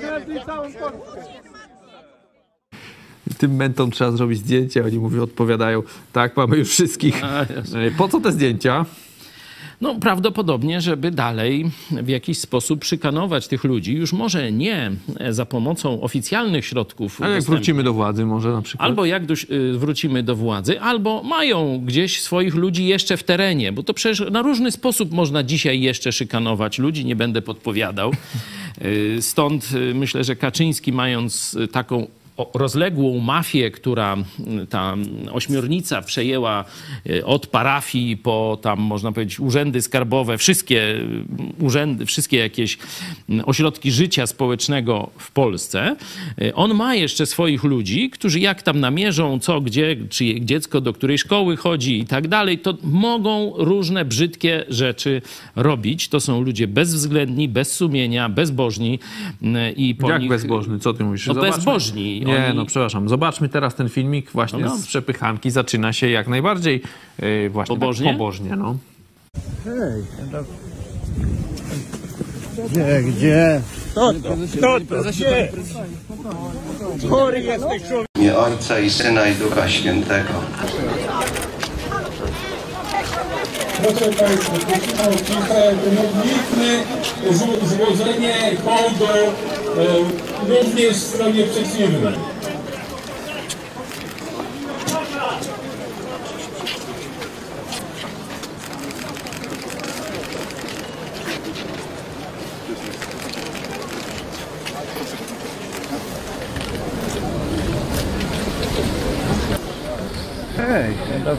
Tym mentom trzeba zrobić zdjęcie, oni mówią, odpowiadają, tak, mamy już wszystkich. Po co te zdjęcia? No prawdopodobnie, żeby dalej w jakiś sposób szykanować tych ludzi, już może nie za pomocą oficjalnych środków. Ale jak wrócimy do władzy może na przykład. Albo jak do, wrócimy do władzy, albo mają gdzieś swoich ludzi jeszcze w terenie, bo to przecież na różny sposób można dzisiaj jeszcze szykanować ludzi, nie będę podpowiadał. Stąd myślę, że Kaczyński, mając taką rozległą mafię, która ta ośmiornica przejęła od parafii po tam, można powiedzieć, urzędy skarbowe, wszystkie urzędy, wszystkie jakieś ośrodki życia społecznego w Polsce. On ma jeszcze swoich ludzi, którzy jak tam namierzą, co, gdzie, czy dziecko do której szkoły chodzi i tak dalej, to mogą różne brzydkie rzeczy robić. To są ludzie bezwzględni, bez sumienia, bezbożni. I po jak nich... bezbożny? Co ty mówisz? No Zobaczmy. bezbożni. Nie, Oni... no przepraszam. Zobaczmy teraz ten filmik właśnie no, no. z przepychanki. Zaczyna się jak najbardziej yy, właśnie pobożnie. Tak pobożnie no. Hej. Gdzie, gdzie? Kto to? Kto to? Gdzie? Chory jesteś człowiek. W imię Ojca i Syna i Ducha Świętego. Proszę Państwa, proszę modlitwy, złożenie hołdu również w stronie przeciwnej. Hej,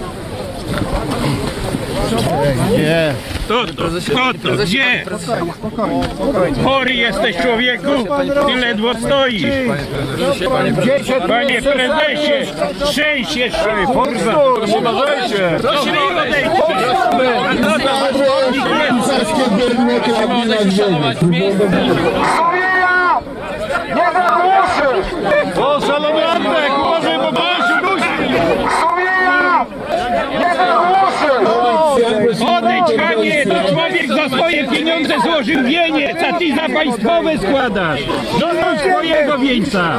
gdzie? Kto to? Kto to? Gdzie? Spokojnie, spokojnie, spokojnie. Chory jesteś człowieku, ty ledwo stoisz. Panie prezesie, trzęsie się, kurwa. Uważajcie! Proszę mi odejdźcie. O, szalony Antek, uważaj, bo Basiu dusi! Odejdź, panie, to człowiek za swoje pieniądze złożył wieniec, a ty za państwowe składasz. Donoś swojego wieńca.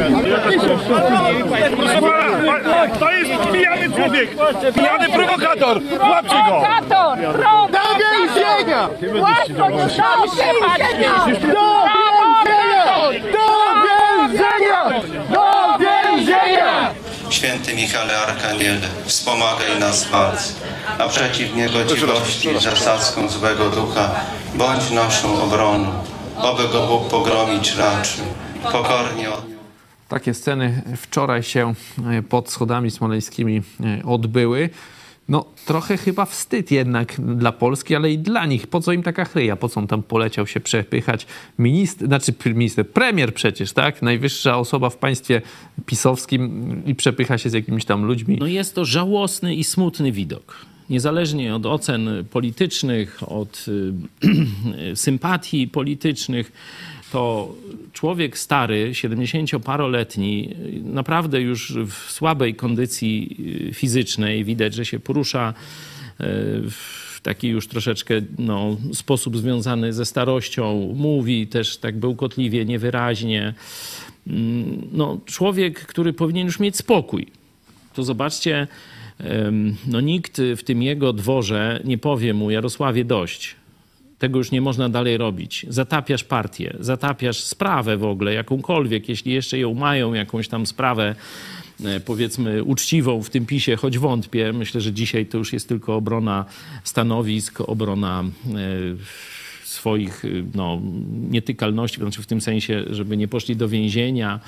To jest pijany człowiek! Pijany prowokator! Łapcie go! Prowokator! Do więzienia! Łatwo nie więzienia! Do więzienia! Do więzienia! Do więzienia! Święty Michale Arkaniele, wspomagaj nas bardzo, a przeciw niegodziwości i zasadzkom złego ducha bądź naszą obroną, oby go Bóg pogromić raczy. Pokornie od... Takie sceny wczoraj się pod schodami smoleńskimi odbyły. No trochę chyba wstyd jednak dla Polski, ale i dla nich. Po co im taka chryja? Po co on tam poleciał się przepychać? Minister, znaczy minister, premier przecież, tak? Najwyższa osoba w państwie pisowskim i przepycha się z jakimiś tam ludźmi. No jest to żałosny i smutny widok. Niezależnie od ocen politycznych, od y, sympatii politycznych, to człowiek stary, siedemdziesięcioparoletni, naprawdę już w słabej kondycji fizycznej, widać, że się porusza w taki już troszeczkę no, sposób związany ze starością, mówi też tak bełkotliwie, niewyraźnie. No, człowiek, który powinien już mieć spokój. To zobaczcie, no, nikt w tym jego dworze nie powie mu: Jarosławie, dość. Tego już nie można dalej robić. Zatapiasz partię, zatapiasz sprawę w ogóle, jakąkolwiek, jeśli jeszcze ją mają, jakąś tam sprawę, powiedzmy, uczciwą w tym PiSie, choć wątpię. Myślę, że dzisiaj to już jest tylko obrona stanowisk, obrona swoich no, nietykalności, znaczy w tym sensie, żeby nie poszli do więzienia,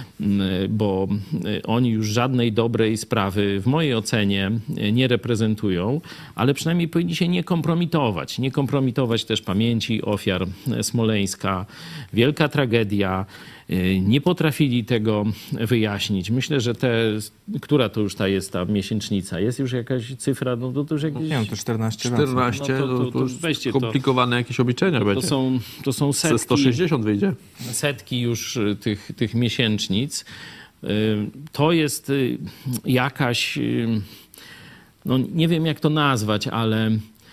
bo oni już żadnej dobrej sprawy w mojej ocenie nie reprezentują, ale przynajmniej powinni się nie kompromitować. Nie kompromitować też pamięci ofiar Smoleńska. Wielka tragedia. Nie potrafili tego wyjaśnić. Myślę, że te, która to już ta jest ta miesięcznica? Jest już jakaś cyfra? No to, to już jakieś... Nie wiem, to czternaście lat. czternaście, no to, to, to, to, to weźcie komplikowane to, jakieś obliczenia to, będzie. To są, to są setki... sto sześćdziesiąt wyjdzie. Setki już tych, tych miesięcznic. To jest jakaś... No nie wiem, jak to nazwać, ale...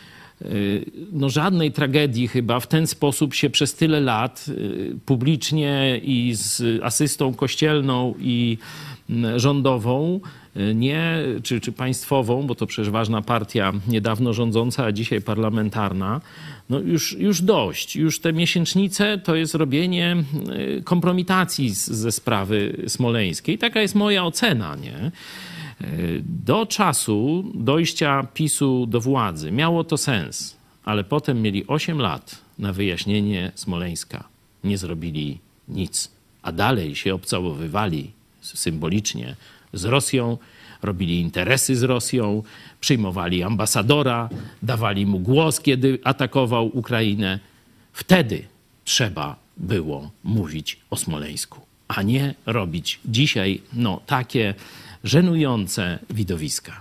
No żadnej tragedii chyba w ten sposób się przez tyle lat publicznie i z asystą kościelną i rządową, nie, czy, czy państwową, bo to przecież ważna partia niedawno rządząca, a dzisiaj parlamentarna, no już, już dość. Już te miesięcznice to jest robienie kompromitacji z, ze sprawy smoleńskiej. Taka jest moja ocena, nie? Do czasu dojścia PiSu do władzy miało to sens, ale potem mieli osiem lat na wyjaśnienie Smoleńska. Nie zrobili nic, a dalej się obcałowywali symbolicznie z Rosją, robili interesy z Rosją, przyjmowali ambasadora, dawali mu głos, kiedy atakował Ukrainę. Wtedy trzeba było mówić o Smoleńsku, a nie robić dzisiaj no, takie żenujące widowiska.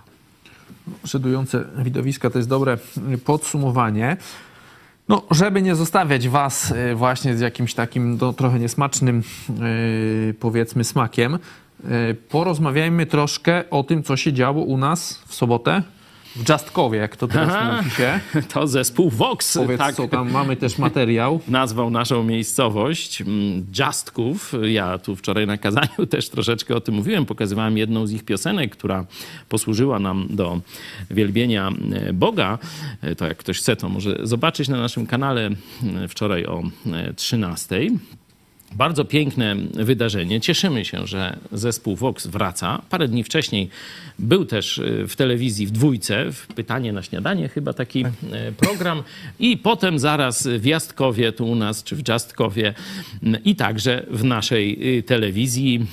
Żenujące widowiska to jest dobre podsumowanie. No, żeby nie zostawiać was właśnie z jakimś takim no, trochę niesmacznym yy, powiedzmy smakiem, yy, porozmawiajmy troszkę o tym, co się działo u nas w sobotę w Dżastkowie, jak to teraz mówi się. To zespół Vox. Powiedz, tak. co tam mamy też materiał. Nazwał naszą miejscowość Dżastków. Ja tu wczoraj na kazaniu też troszeczkę o tym mówiłem. Pokazywałem jedną z ich piosenek, która posłużyła nam do wielbienia Boga. To jak ktoś chce, to może zobaczyć na naszym kanale wczoraj o trzynastej. Bardzo piękne wydarzenie. Cieszymy się, że zespół Vox wraca. Parę dni wcześniej był też w telewizji w Dwójce, w Pytanie na śniadanie chyba taki program. I potem zaraz w Jastkowie, tu u nas, czy w Dżastkowie i także w naszej telewizji.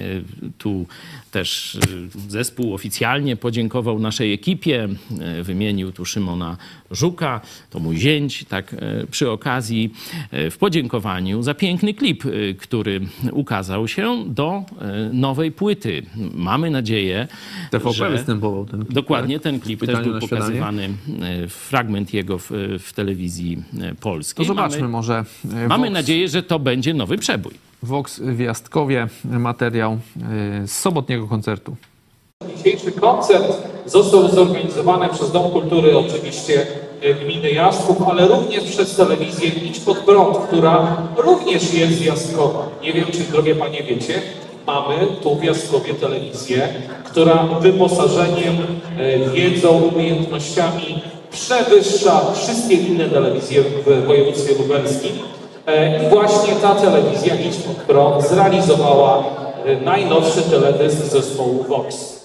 Tu też zespół oficjalnie podziękował naszej ekipie. Wymienił tu Szymona Żuka, to mój zięć, tak przy okazji w podziękowaniu za piękny klip, który ukazał się do nowej płyty. Mamy nadzieję, T V P że... występował ten klip. Dokładnie, ten klip też był pokazywany, śniadanie. fragment jego w, w telewizji polskiej. To zobaczmy mamy, może. Mamy Vox, nadzieję, że to będzie nowy przebój. Vox w Jastkowie, materiał z sobotniego koncertu. Dzisiejszy koncert został zorganizowany przez Dom Kultury oczywiście gminy Jasków, ale również przez telewizję Idź Pod Prąd, która również jest z Jastkowa. Nie wiem, czy drogie panie wiecie, mamy tu w Jastkowie telewizję, która wyposażeniem, wiedzą, umiejętnościami przewyższa wszystkie inne telewizje w województwie lubelskim. I właśnie ta telewizja Idź Pod Prąd zrealizowała najnowszy teledysk zespołu Vox.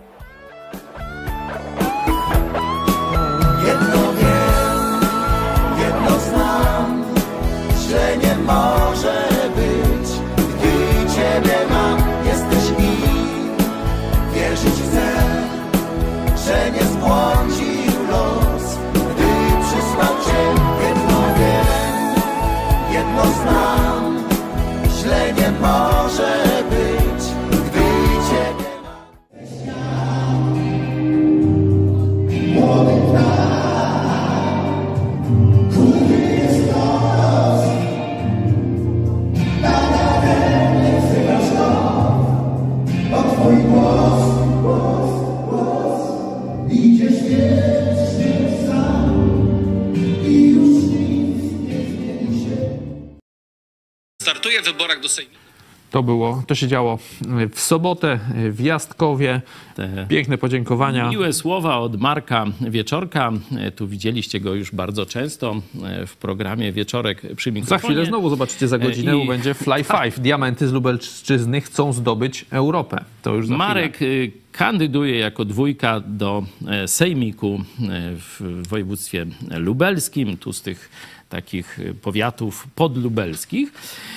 Jedno wiem, jedno znam, że nie może być, gdy Ciebie mam. Jesteś mi, wierzyć chcę, że nie zbłądzę. startuje w wyborach do Sejmu. To było, to się działo w sobotę w Jastkowie. Te Piękne podziękowania. Miłe słowa od Marka Wieczorka. Tu widzieliście go już bardzo często w programie Wieczorek przy mikrofonie. Za chwilę znowu zobaczycie, za godzinę I... będzie Fly Five. Diamenty z Lubelszczyzny chcą zdobyć Europę. To już za Marek chwilę. Kandyduje jako dwójka do sejmiku w województwie lubelskim, tu z tych takich powiatów podlubelskich.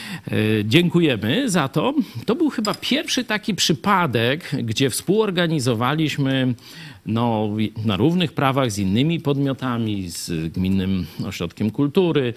Dziękujemy za to. To był chyba pierwszy taki przypadek, gdzie współorganizowaliśmy no, na równych prawach z innymi podmiotami, z Gminnym Ośrodkiem Kultury,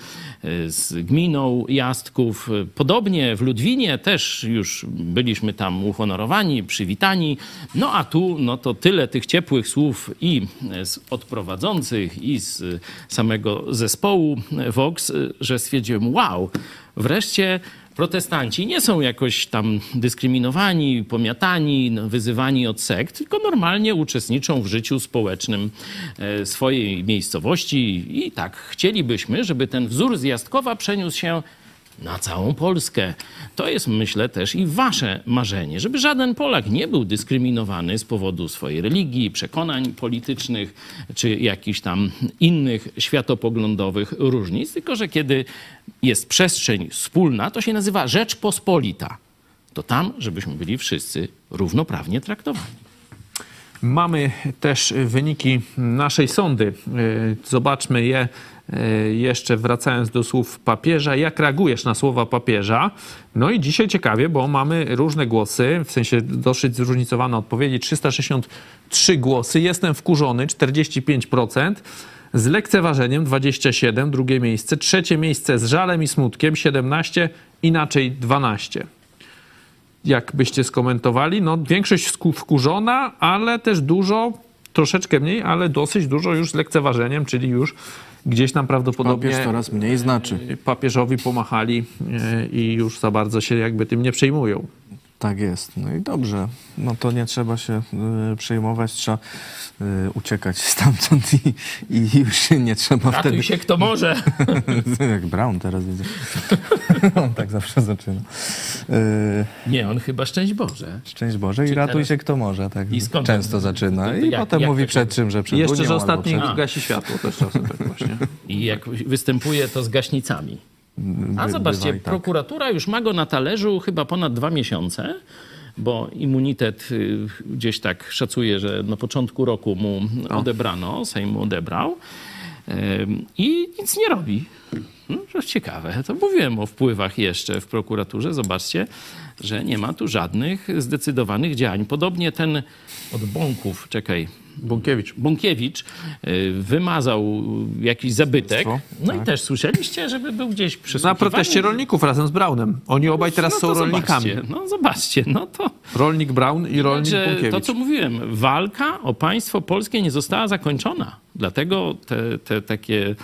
z Gminą Jastków. Podobnie w Ludwinie też już byliśmy tam uhonorowani, przywitani. No a tu no to tyle tych ciepłych słów i z odprowadzących, i z samego zespołu Vox, że stwierdziłem, wow, wreszcie protestanci nie są jakoś tam dyskryminowani, pomiatani, no, wyzywani od sekt, tylko normalnie uczestniczą w życiu społecznym e, swojej miejscowości i tak chcielibyśmy, żeby ten wzór z Jastkowa przeniósł się na całą Polskę. To jest, myślę, też i wasze marzenie, żeby żaden Polak nie był dyskryminowany z powodu swojej religii, przekonań politycznych czy jakichś tam innych światopoglądowych różnic, tylko że kiedy jest przestrzeń wspólna, to się nazywa Rzeczpospolita. To tam, żebyśmy byli wszyscy równoprawnie traktowani. Mamy też wyniki naszej sondy. Zobaczmy je jeszcze wracając do słów papieża. Jak reagujesz na słowa papieża? No i dzisiaj ciekawie, bo mamy różne głosy, w sensie dosyć zróżnicowane odpowiedzi. trzysta sześćdziesiąt trzy głosy. Jestem wkurzony, czterdzieści pięć procent. Z lekceważeniem dwadzieścia siedem procent, drugie miejsce. Trzecie miejsce z żalem i smutkiem siedemnaście procent, inaczej dwanaście procent. Jak byście skomentowali? No większość wkurzona, ale też dużo, troszeczkę mniej, ale dosyć dużo już z lekceważeniem, czyli już gdzieś tam prawdopodobnie papież coraz mniej znaczy. Papieżowi pomachali i już za bardzo się jakby tym nie przejmują. Tak jest. No i dobrze. No to nie trzeba się y, przejmować, trzeba y, uciekać stamtąd i, i już się nie trzeba Ratuj wtedy... się kto może. Jak Brown teraz widzę. On tak zawsze zaczyna. Y, nie, on chyba szczęść Boże. Szczęść Boże i Czy ratuj teraz... się kto może. Tak I skąd często to... zaczyna. To, to I jak, potem jak mówi się... przed czym, że przed Jeszcze, Unią, że ostatni przed... gasi światło też czasem tak właśnie. I jak występuje to z gaśnicami. A By, zobaczcie, bywaj, tak. prokuratura już ma go na talerzu chyba ponad dwa miesiące, bo immunitet gdzieś tak szacuje, że na początku roku mu odebrano, Sejm mu odebrał i nic nie robi. No, to ciekawe. To mówiłem o wpływach jeszcze w prokuraturze. Zobaczcie, że nie ma tu żadnych zdecydowanych działań. Podobnie ten od Bąków, czekaj, Bąkiewicz. Bąkiewicz wymazał jakiś zabytek. No tak. i też słyszeliście, żeby był gdzieś przesłuchiwany. Na proteście rolników razem z Braunem. Oni obaj teraz no są rolnikami. Zobaczcie, no zobaczcie, no to... Rolnik Braun i rolnik Także Bąkiewicz. to, co mówiłem, walka o państwo polskie nie została zakończona. Dlatego te, te takie,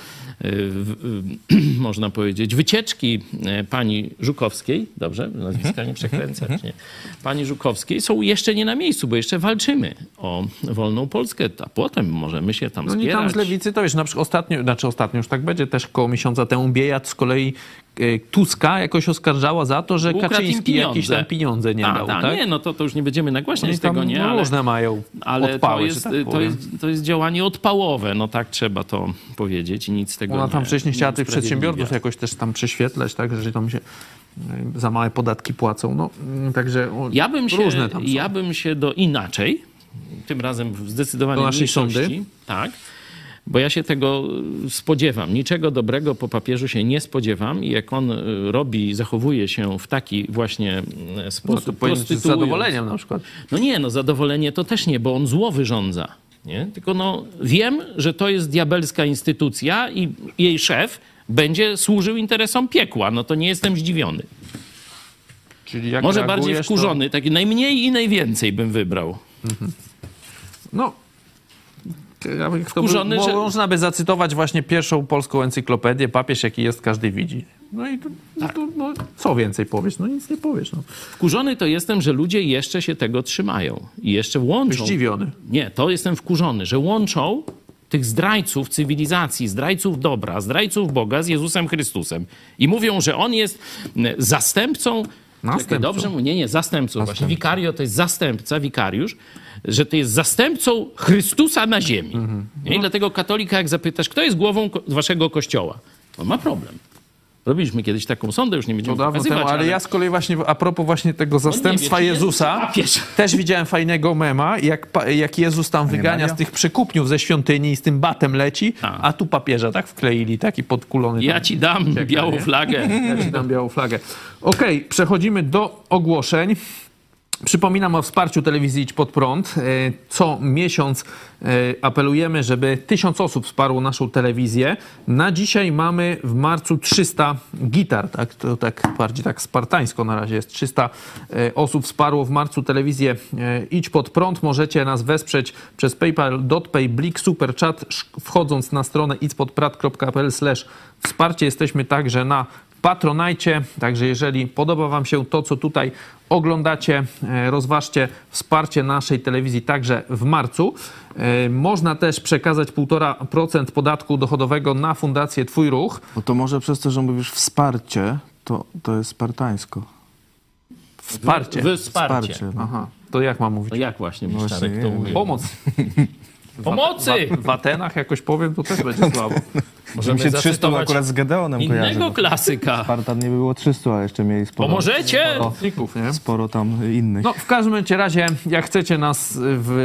można powiedzieć, wycieczki pani Żukowskiej, dobrze, nazwiska nie przekręcać, nie? Pani Żukowskiej są jeszcze nie na miejscu, bo jeszcze walczymy o wolną Polskę, a potem możemy się tam No spierać. nie tam z lewicy, to wiesz, na przykład ostatnio, znaczy ostatnio już tak będzie, też koło miesiąca temu Biejat z kolei e, Tuska jakoś oskarżała za to, że Ukradł im Kaczyński jakieś tam pieniądze nie a, dał, ta, tak? Nie, no to, to już nie będziemy nagłaśniać Oni tam tego, nie? Ale, różne mają ale odpały, to, że jest, tak to, powiem. jest, to jest działanie odpałowe, no tak trzeba to powiedzieć i nic z tego Ona nie tam wcześniej chciała tych usprawiedliwia. przedsiębiorców jakoś też tam prześwietlać, tak, że tam się e, za małe podatki płacą, no także o, Ja bym się, różne tam są. ja bym się do inaczej, tym razem w zdecydowanej Do naszej mniejszości, sądy? tak, bo ja się tego spodziewam. Niczego dobrego po papieżu się nie spodziewam i jak on y, robi, zachowuje się w taki właśnie y, sposób, No to powinien z prostytuując- zadowoleniem na przykład. No nie, no zadowolenie to też nie, bo on zło wyrządza. Nie? Tylko no wiem, że to jest diabelska instytucja i jej szef będzie służył interesom piekła. No to nie jestem zdziwiony. Czyli jak Może bardziej reagujesz, wkurzony, taki najmniej i najwięcej bym wybrał. To... No, ja bym- to Wkurzony, by, że- można by zacytować właśnie pierwszą polską encyklopedię, papież jaki jest, każdy widzi. No i to, no, to, no, co więcej powiesz? No nic nie powiesz. No. Wkurzony to jestem, że ludzie jeszcze się tego trzymają. I jeszcze łączą. Zdziwiony. Nie, to jestem wkurzony, że łączą tych zdrajców cywilizacji, zdrajców dobra, zdrajców Boga z Jezusem Chrystusem i mówią, że On jest zastępcą, Następcą. dobrze mu, nie, nie, zastępcą, właśnie wikario to jest zastępca, wikariusz, że to jest zastępcą Chrystusa na ziemi. Mhm. Nie? I dlatego katolika, jak zapytasz, kto jest głową ko- waszego kościoła, on ma problem. Robiliśmy kiedyś taką sondę, już nie będziemy To dawno pokazywać, temu, ale ja z kolei właśnie a propos właśnie tego zastępstwa wie, czy Jezus Jezusa, papież. też widziałem fajnego mema, jak, pa- jak Jezus tam wygania Maria? z tych przekupniów ze świątyni i z tym batem leci, a, a tu papieża tak wkleili, taki podkulony. Ja tam ci dam ucieka, białą nie? flagę. Ja ci dam białą flagę. Okej, przechodzimy do ogłoszeń. Przypominam o wsparciu telewizji Idź Pod Prąd. E, Co miesiąc e, apelujemy, żeby tysiąc osób wsparło naszą telewizję. Na dzisiaj mamy w marcu trzysta gitar, tak? To tak bardziej tak spartańsko na razie jest. trzysta e, osób wsparło w marcu telewizję e, Idź Pod Prąd. Możecie nas wesprzeć przez PayPal, DotPay, Blik, Super Chat, wchodząc na stronę idźpodprat kropka p l slash wsparcie. Jesteśmy także na Patronajcie, także jeżeli podoba wam się to, co tutaj oglądacie, rozważcie wsparcie naszej telewizji także w marcu. Można też przekazać półtora procent podatku dochodowego na Fundację Twój Ruch. Bo to może przez to, że mówisz wsparcie, to, to jest spartańsko. Wsparcie. Wy wsparcie. Wsparcie, no. Aha, to jak mam mówić? No jak właśnie, No Miszczarek właśnie, to nie mówi? wiem. Pomoc. Pomocy! W, w Atenach jakoś powiem, to też będzie słabo. Możemy Mi się trzysta zacytować akurat z Gedeonem kojarzy. innego bo klasyka. Spartan nie było trzysta, ale jeszcze mieli sporo, Pomożecie? Ników, nie? sporo tam innych. No, w każdym bądź razie, jak chcecie nas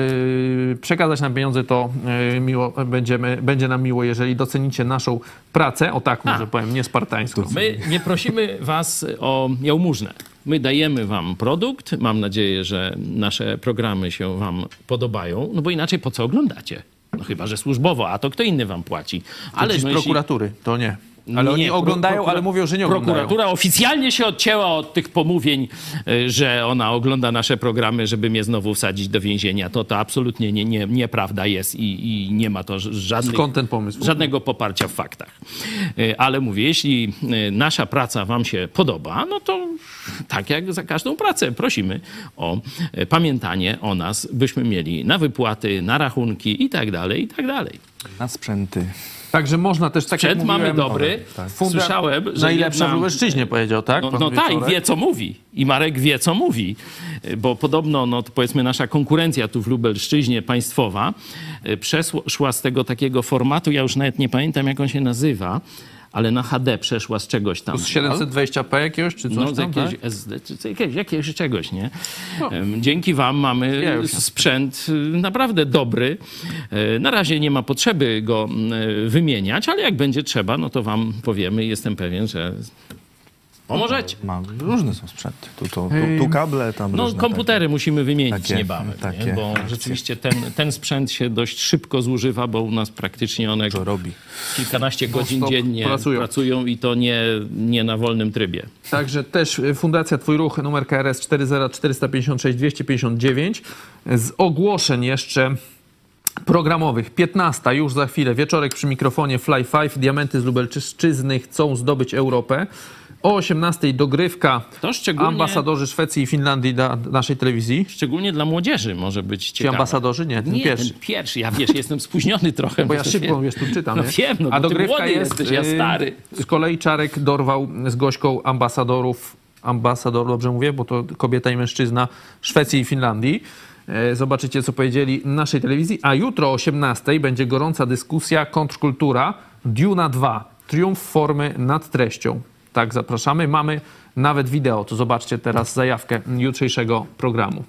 w, przekazać nam pieniądze, to y, miło, będziemy, będzie nam miło, jeżeli docenicie naszą pracę. O tak może powiem, nie spartańską. My nie prosimy was o jałmużnę. My dajemy wam produkt. Mam nadzieję, że nasze programy się wam podobają, no bo inaczej po co oglądacie? No chyba, że służbowo, a to kto inny wam płaci. Ale z no jeśli- prokuratury, to nie. Ale Nie, oni pro- oglądają, prokura- ale mówią, że nie oglądają. Prokuratura oficjalnie się odcięła od tych pomówień, y, że ona ogląda nasze programy, żeby mnie znowu wsadzić do więzienia. To to absolutnie nie, nie, nieprawda jest i, i nie ma to ż- żadnych, Skąd ten pomysł? żadnego poparcia w faktach. Y, Ale mówię, jeśli y, nasza praca wam się podoba, no to tak jak za każdą pracę prosimy o y, pamiętanie o nas, byśmy mieli na wypłaty, na rachunki i tak dalej, i tak dalej. Na sprzęty. Także można też, tak Sprzęt jak mamy mówiłem, dobry. tak. Słyszałem, że najlepsza jedna- w Lubelszczyźnie powiedział, tak? No, pan no tak, i Wieczorek? wie co mówi. I Marek wie co mówi. Bo podobno, no to powiedzmy nasza konkurencja tu w Lubelszczyźnie państwowa y, przeszła z tego takiego formatu, ja już nawet nie pamiętam jak on się nazywa, ale na H D przeszła z czegoś tam. Z siedemset dwadzieścia p jakiegoś, czy coś No, z tam, jakiegoś tak? S D, czy z jakiegoś, jakiegoś czegoś, nie? Em, Dzięki wam mamy Ja już. sprzęt y, naprawdę dobry. Y, Na razie nie ma potrzeby go y, wymieniać, ale jak będzie trzeba, no to wam powiemy. Jestem pewien, że pomożecie. Mam, różne są sprzęty. Tu, tu, tu, tu kable, tam No różne komputery musimy wymienić takie- niebawem, takie nie? Bo akcje. rzeczywiście ten, ten sprzęt się dość szybko zużywa, bo u nas praktycznie one Co robi. kilkanaście godzin Non-stop dziennie pracują. pracują i to nie, nie na wolnym trybie. Także też y, Fundacja Twój Ruch, numer K R S cztery zero cztery pięć sześć dwa pięć dziewięć. Z ogłoszeń jeszcze programowych. piętnasta już za chwilę. Wieczorek przy mikrofonie Fly Five. Diamenty z Lubelszczyzny chcą zdobyć Europę. O osiemnastej dogrywka. To szczególnie, Ambasadorzy Szwecji i Finlandii dla naszej telewizji. szczególnie dla młodzieży może być Ci ciekawe. ambasadorzy? Nie, ten Nie, pierwszy. ten pierwszy. Ja wiesz, jestem spóźniony trochę. Bo ja to szybko, wiem. wiesz, tu czytam. No nie? wiem, no A bo ty dogrywka młody jest, jesteś, ja y, stary. Z kolei Czarek dorwał z Gośką ambasadorów, ambasador, dobrze mówię, bo to kobieta i mężczyzna Szwecji i Finlandii. E, Zobaczycie, co powiedzieli naszej telewizji. A jutro o osiemnastej będzie gorąca dyskusja kontrkultura Duna dwa. Triumf formy nad treścią. Tak, zapraszamy. Mamy nawet wideo. To zobaczcie teraz zajawkę jutrzejszego programu.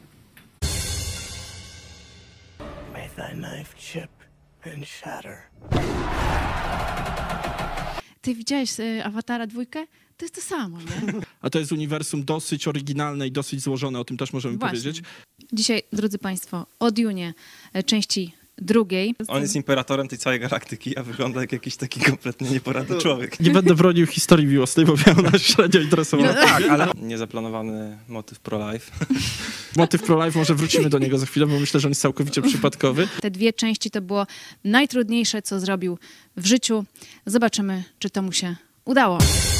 May thy knife chip and shatter. Ty widziałeś y, Awatara dwójkę? To jest to samo, nie? A to jest uniwersum dosyć oryginalne i dosyć złożone, o tym też możemy Właśnie. powiedzieć. Dzisiaj, drodzy Państwo, o Dunie, e, części drugiej. On jest imperatorem tej całej galaktyki, a wygląda jak jakiś taki kompletnie nieporadny człowiek. Nie będę bronił historii miłosnej, bo miał nas średnio interesowało. No tak, ale niezaplanowany motyw pro-life. Motyw pro-life, może wrócimy do niego za chwilę, bo myślę, że on jest całkowicie przypadkowy. Te dwie części to było najtrudniejsze, co zrobił w życiu. Zobaczymy, czy to mu się udało.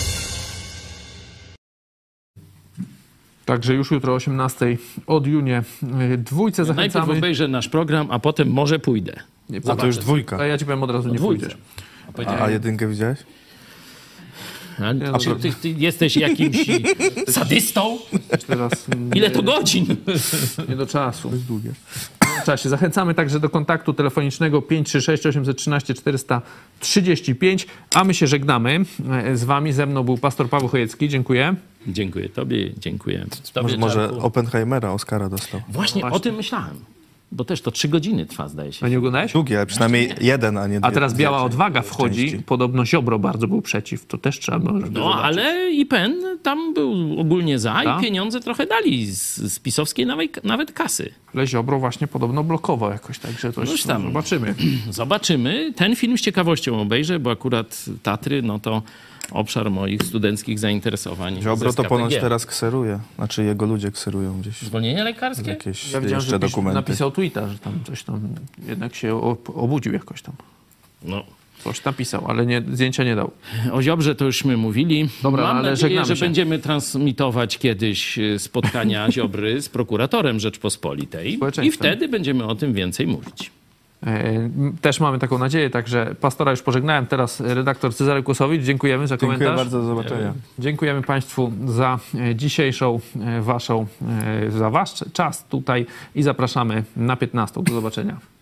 Także już jutro o osiemnastej o Dunie y, dwójce Najpierw zachęcamy. obejrzę nasz program, a potem może pójdę. Nie, A to już dwójka. A ja ci powiem od razu, nie pójdziesz. A, a jedynkę widziałeś? A, a ty, ty, ty jesteś jakimś sadystą? Teraz, Ile to godzin? Nie do czasu. To jest długie. W czasie. Zachęcamy także do kontaktu telefonicznego pięć trzy sześć osiem jeden trzy cztery trzy pięć, a my się żegnamy z wami. Ze mną był pastor Paweł Chojecki. Dziękuję. Dziękuję tobie, dziękuję. Tobie, może może Czarku. Oppenheimera Oscara dostał. Właśnie, Właśnie. o tym myślałem. Bo też to trzy godziny trwa, zdaje się. A nie oglądałeś? Długie, ale przynajmniej jeden, a nie dwie. A teraz Biała dwie Odwaga wchodzi. części. Podobno Ziobro bardzo był przeciw. To też trzeba było, żeby No, zobaczyć. ale I P N tam był ogólnie za Ta? i pieniądze trochę dali z, z pisowskiej nawet, nawet kasy. Ale Ziobro właśnie podobno blokował jakoś, także to Noś tam. zobaczymy. Zobaczymy. Ten film z ciekawością obejrzę, bo akurat Tatry, no to obszar moich studenckich zainteresowań. Ziobro z to K P G. ponoć teraz kseruje. Znaczy jego ludzie kserują gdzieś. Zwolnienie lekarskie? Jakieś Ja widziałem, jeszcze że pisz, dokumenty. napisał tweeta, że tam coś tam jednak się ob- obudził jakoś tam. No. Coś napisał, ale nie, zdjęcia nie dał. O Ziobrze to już my mówili. Dobra, Mam ale nadzieję, żegnamy że się. będziemy transmitować kiedyś spotkania Ziobry z prokuratorem Rzeczpospolitej i wtedy będziemy o tym więcej mówić. E, Też mamy taką nadzieję, także pastora już pożegnałem. Teraz redaktor Cezary Kłosowicz. Dziękujemy za Dziękuję komentarz. bardzo, do zobaczenia. Dziękujemy Państwu za e, dzisiejszą e, waszą, e, za wasz czas tutaj i zapraszamy na piętnastą. Do zobaczenia.